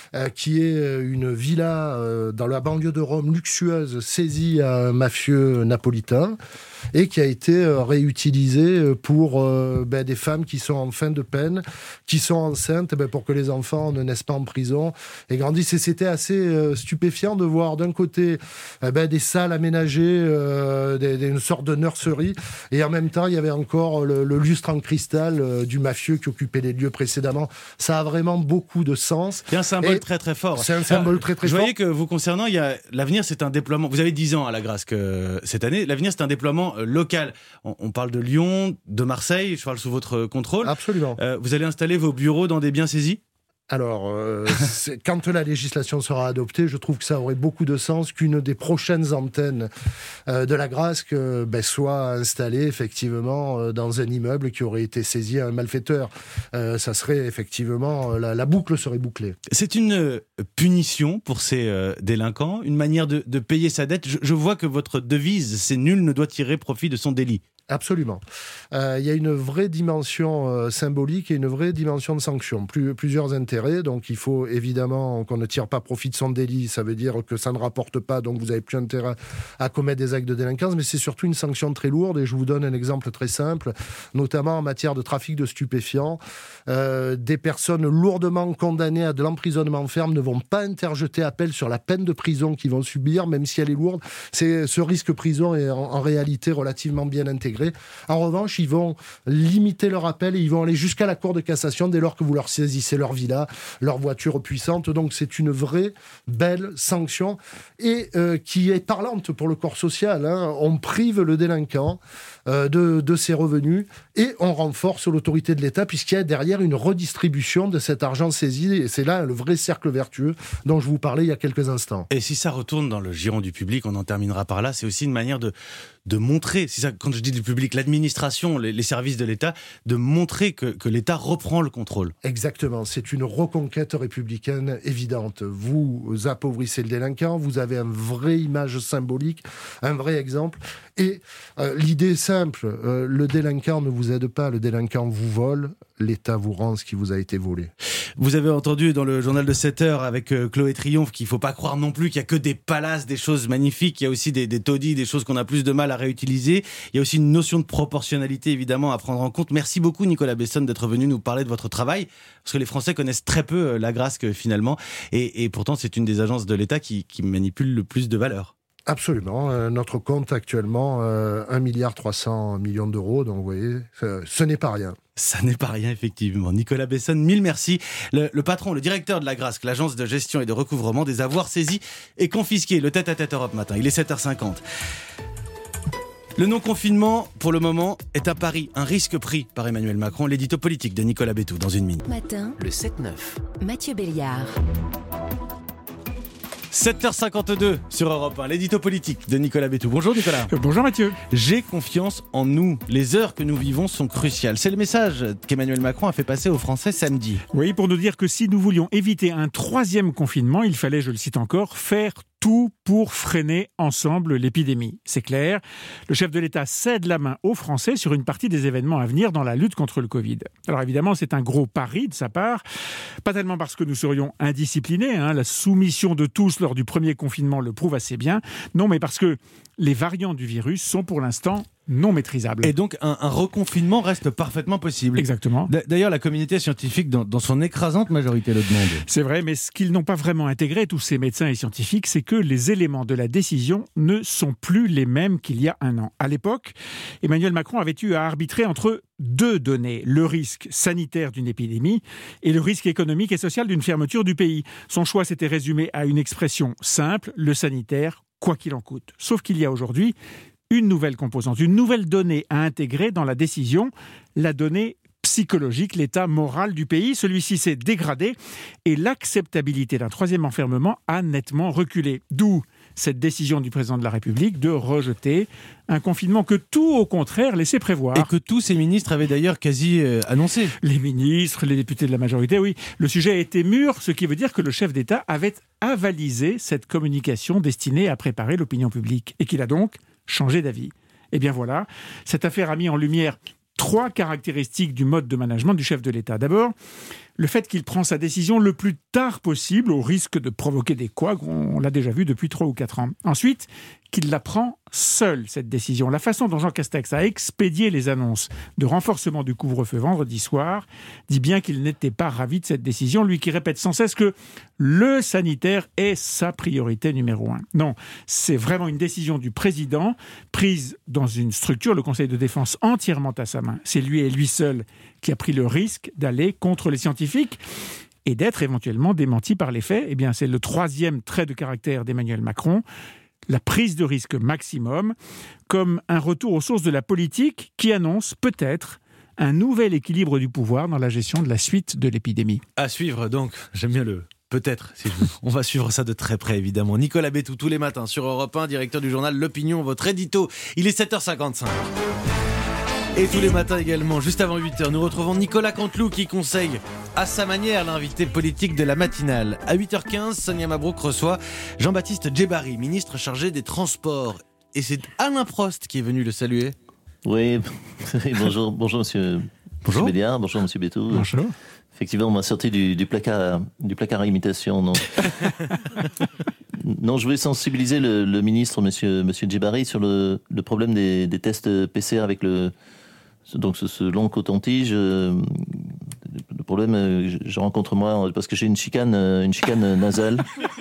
euh, qui est une villa euh, dans la banlieue de Rome, luxueuse, saisie à un mafieux napolitain, et qui a été euh, réutilisée pour euh, ben, des femmes qui sont en fin de peine, qui sont enceintes, ben, pour que les enfants ne naissent pas en prison et grandissent. Et c'était assez euh, stupéfiant de voir d'un côté eh ben, des salles aménagées, euh, des, des, une sorte de nurserie, et en même temps il y avait encore le, le lustre en cristal euh, du mafieux qui occupait les lieux précédemment. Ça a vraiment beaucoup de sens. C'est un symbole et très très fort. C'est un symbole euh, très très je fort. voyais que vous concernant, il y a l'avenir, c'est un déploiement. Vous avez dix ans à la Grasque euh, cette année. L'avenir, c'est un déploiement euh, local. On, on parle de Lyon, de Marseille. Je parle sous votre contrôle. Absolument. Euh, vous allez installer vos bureaux dans des biens saisis ? Alors, euh, quand la législation sera adoptée, je trouve que ça aurait beaucoup de sens qu'une des prochaines antennes euh, de la Grasque euh, ben, soit installée effectivement euh, dans un immeuble qui aurait été saisi à un malfaiteur. Euh, ça serait effectivement, la, la boucle serait bouclée. C'est une euh, punition pour ces euh, délinquants, une manière de, de payer sa dette. Je, je vois que votre devise, c'est nul ne doit tirer profit de son délit. Absolument. Euh, il y a une vraie dimension euh, symbolique et une vraie dimension de sanction. Plus, plusieurs intérêts. Donc, il faut évidemment qu'on ne tire pas profit de son délit. Ça veut dire que ça ne rapporte pas, donc vous n'avez plus intérêt à commettre des actes de délinquance. Mais c'est surtout une sanction très lourde. Et je vous donne un exemple très simple, notamment en matière de trafic de stupéfiants. Euh, des personnes lourdement condamnées à de l'emprisonnement ferme ne vont pas interjeter appel sur la peine de prison qu'ils vont subir, même si elle est lourde. C'est, ce risque prison est en, en réalité relativement bien intégré. En revanche, ils vont limiter leur appel et ils vont aller jusqu'à la Cour de cassation dès lors que vous leur saisissez leur villa, leur voiture puissante. Donc c'est une vraie belle sanction et euh, qui est parlante pour le corps social. Hein. On prive le délinquant euh, de, de ses revenus et on renforce l'autorité de l'État puisqu'il y a derrière une redistribution de cet argent saisi. Et c'est là le vrai cercle vertueux dont je vous parlais il y a quelques instants. Et si ça retourne dans le giron du public, on en terminera par là, c'est aussi une manière de, de montrer, c'est ça, quand je dis du public, l'administration, les, les services de l'État, de montrer que, que l'État reprend le contrôle. Exactement, c'est une reconquête républicaine évidente. Vous appauvrissez le délinquant, vous avez une vraie image symbolique, un vrai exemple. Et euh, l'idée est simple, euh, le délinquant ne vous aide pas, le délinquant vous vole, l'État vous rend ce qui vous a été volé. Vous avez entendu dans le journal de sept heures avec euh, Chloé Triomphe qu'il ne faut pas croire non plus qu'il n'y a que des palaces, des choses magnifiques, il y a aussi des, des taudis, des choses qu'on a plus de mal à réutiliser. Il y a aussi une notion de proportionnalité évidemment à prendre en compte. Merci beaucoup Nicolas Besson d'être venu nous parler de votre travail, parce que les Français connaissent très peu euh, la Grasque finalement, et, et pourtant c'est une des agences de l'État qui, qui manipule le plus de valeur. Absolument. Euh, notre compte actuellement, euh, un milliard trois cents millions d'euros. Donc, vous voyez, euh, ce n'est pas rien. Ça n'est pas rien, effectivement. Nicolas Besson, mille merci. Le, le patron, le directeur de la Grasque, l'agence de gestion et de recouvrement des avoirs saisis et confisqués. Le tête-à-tête Europe Matin. Il est sept heures cinquante. Le non-confinement, pour le moment, est un pari, un risque pris par Emmanuel Macron. L'édito politique de Nicolas Bétou, dans une minute. Matin, le sept neuf. Mathieu Béliard. sept heures cinquante-deux sur Europe un, l'édito politique de Nicolas Bétou. Bonjour Nicolas. Euh, bonjour Mathieu. J'ai confiance en nous. Les heures que nous vivons sont cruciales. C'est le message qu'Emmanuel Macron a fait passer aux Français samedi. Oui, pour nous dire que si nous voulions éviter un troisième confinement, il fallait, je le cite encore, faire tout pour freiner ensemble l'épidémie. C'est clair, le chef de l'État cède la main aux Français sur une partie des événements à venir dans la lutte contre le Covid. Alors évidemment, c'est un gros pari de sa part, pas tellement parce que nous serions indisciplinés, hein, la soumission de tous lors du premier confinement le prouve assez bien, non, mais parce que les variants du virus sont pour l'instant non maîtrisables. Et donc un, un reconfinement reste parfaitement possible. Exactement. D'ailleurs, la communauté scientifique, dans, dans son écrasante majorité, le demande. C'est vrai, mais ce qu'ils n'ont pas vraiment intégré, tous ces médecins et scientifiques, c'est que les éléments de la décision ne sont plus les mêmes qu'il y a un an. À l'époque, Emmanuel Macron avait eu à arbitrer entre deux données, le risque sanitaire d'une épidémie et le risque économique et social d'une fermeture du pays. Son choix s'était résumé à une expression simple, le sanitaire, quoi qu'il en coûte. Sauf qu'il y a aujourd'hui une nouvelle composante, une nouvelle donnée à intégrer dans la décision, la donnée psychologique, l'état moral du pays. Celui-ci s'est dégradé et l'acceptabilité d'un troisième enfermement a nettement reculé. D'où cette décision du président de la République de rejeter un confinement que tout au contraire laissait prévoir. Et que tous ces ministres avaient d'ailleurs quasi euh, annoncé. Les ministres, les députés de la majorité, oui. Le sujet a été mûr, ce qui veut dire que le chef d'État avait avalisé cette communication destinée à préparer l'opinion publique et qu'il a donc changé d'avis. Eh bien voilà, cette affaire a mis en lumière trois caractéristiques du mode de management du chef de l'État. D'abord, le fait qu'il prend sa décision le plus tard possible, au risque de provoquer des couacs, on l'a déjà vu depuis trois ou quatre ans. Ensuite, qu'il la prend seul, cette décision. La façon dont Jean Castex a expédié les annonces de renforcement du couvre-feu vendredi soir dit bien qu'il n'était pas ravi de cette décision, lui qui répète sans cesse que le sanitaire est sa priorité numéro un. Non, c'est vraiment une décision du président prise dans une structure, le Conseil de défense, entièrement à sa main. C'est lui et lui seul qui a pris le risque d'aller contre les scientifiques et d'être éventuellement démenti par les faits. Eh bien, c'est le troisième trait de caractère d'Emmanuel Macron, la prise de risque maximum, comme un retour aux sources de la politique qui annonce peut-être un nouvel équilibre du pouvoir dans la gestion de la suite de l'épidémie. À suivre donc, j'aime bien le peut-être, si je veux. On va suivre ça de très près évidemment. Nicolas Bétou tous les matins sur Europe un, directeur du journal L'Opinion, votre édito. Il est sept heures cinquante-cinq. Et tous les matins également, juste avant huit heures, nous retrouvons Nicolas Canteloup qui conseille à sa manière l'invité politique de la matinale. À huit heures quinze, Sonia Mabrouk reçoit Jean-Baptiste Djebbari, ministre chargé des Transports. Et c'est Alain Prost qui est venu le saluer. Oui, bonjour, bonjour monsieur, bonjour. monsieur Béliard, bonjour monsieur Bétou. Bonjour. Effectivement, on m'a sorti du, du, placard, du placard à imitation. Non, non je voulais sensibiliser le, le ministre, monsieur, monsieur Djebbari, sur le, le problème des, des tests P C R avec le... Donc ce, ce long coton-tige, euh, le problème, euh, je, je rencontre moi parce que j'ai une chicane, euh, une chicane nasale.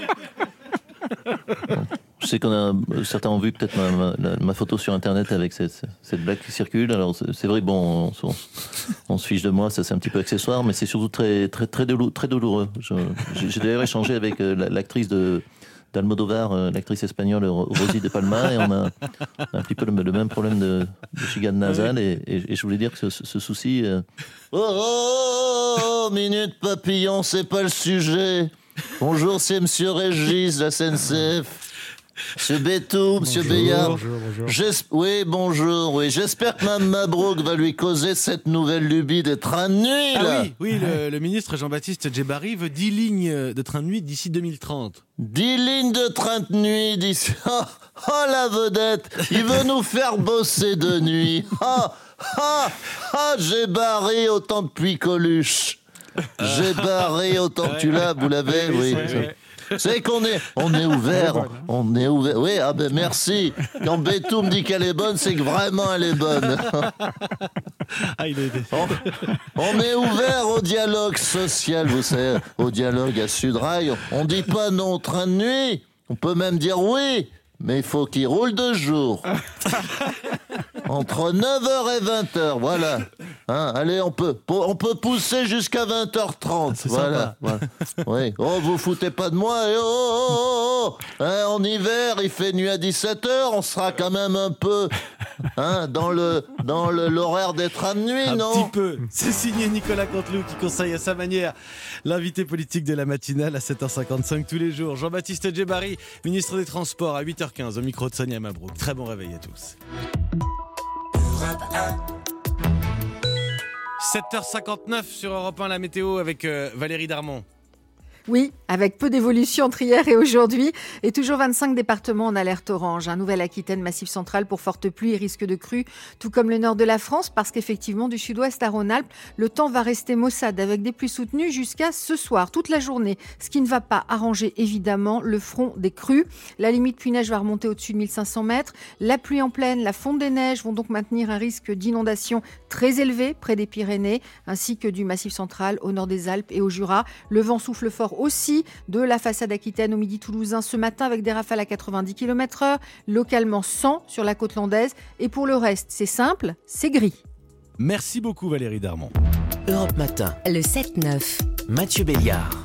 Bon, je sais qu'on a certains ont vu peut-être ma, ma, ma photo sur internet avec cette, cette blague qui circule. Alors c'est, c'est vrai, bon, on, on, on se fiche de moi, ça c'est un petit peu accessoire, mais c'est surtout très très très, douloureux. Très douloureux. Je, j'ai, j'ai d'ailleurs échangé avec euh, l'actrice de d'Almodovar, euh, l'actrice espagnole Rosie de Palma, et on a, on a un petit peu le, le même problème de, de chicane nasale, et, et, et je voulais dire que ce, ce souci... Euh... Oh, oh, oh, minute papillon, c'est pas le sujet. Bonjour, c'est monsieur Régis, la S N C F. Monsieur Bétou, monsieur Béliard. Bonjour, bonjour. J'esp... Oui, bonjour, oui. J'espère que Mme Mabrouk va lui causer cette nouvelle lubie des trains de nuit, là. Ah oui, oui le, le ministre Jean-Baptiste Djebbari veut dix lignes de trains de nuit d'ici deux mille trente. dix lignes de train de nuit d'ici... Oh, oh, la vedette. Il veut nous faire bosser de nuit. Oh, oh, oh, Djebbari autant depuis Coluche. Djebbari autant que tu l'as, vous l'avez, oui. oui. C'est qu'on est, on est ouvert, on est ouvert. Oui, ah ben merci. Quand Bétou me dit qu'elle est bonne, c'est que vraiment elle est bonne. Ah, il a été... on, on est ouvert au dialogue social, vous savez, au dialogue à Sudrail. On dit pas non au train de nuit. On peut même dire oui, mais il faut qu'il roule de jour. Entre neuf heures et vingt heures, voilà. Hein, allez, on peut, on peut pousser jusqu'à vingt heures trente. C'est voilà, voilà. Oui. Oh, vous foutez pas de moi. Et oh, oh, oh, oh. Hein, en hiver, il fait nuit à dix-sept heures. On sera quand même un peu hein, dans, le, dans le, l'horaire des trains de nuit, un non? Un petit peu. C'est signé Nicolas Canteloup qui conseille à sa manière l'invité politique de la matinale à sept heures cinquante-cinq tous les jours. Jean-Baptiste Djebbari, ministre des Transports, à huit heures quinze au micro de Sonia Mabrouk. Très bon réveil à tous. sept heures cinquante-neuf sur Europe un, la météo avec euh, Valérie Darmon. Oui, avec peu d'évolution entre hier et aujourd'hui. Et toujours vingt-cinq départements en alerte orange. Un Nouvelle-Aquitaine, Massif central pour fortes pluies et risque de crue, tout comme le nord de la France, parce qu'effectivement, du sud-ouest à Rhône-Alpes, le temps va rester maussade avec des pluies soutenues jusqu'à ce soir, toute la journée. Ce qui ne va pas arranger, évidemment, le front des crues. La limite pluie-neige va remonter au-dessus de mille cinq cents mètres. La pluie en plaine, la fonte des neiges vont donc maintenir un risque d'inondation très élevé près des Pyrénées, ainsi que du Massif central au nord des Alpes et au Jura. Le vent souffle fort aussi de la façade aquitaine au midi toulousain ce matin avec des rafales à quatre-vingt-dix kilomètres heure, localement cent sur la côte landaise. Et pour le reste, c'est simple, c'est gris. Merci beaucoup Valérie Darmon. Europe Matin. Le sept neuf. Mathieu Béliard.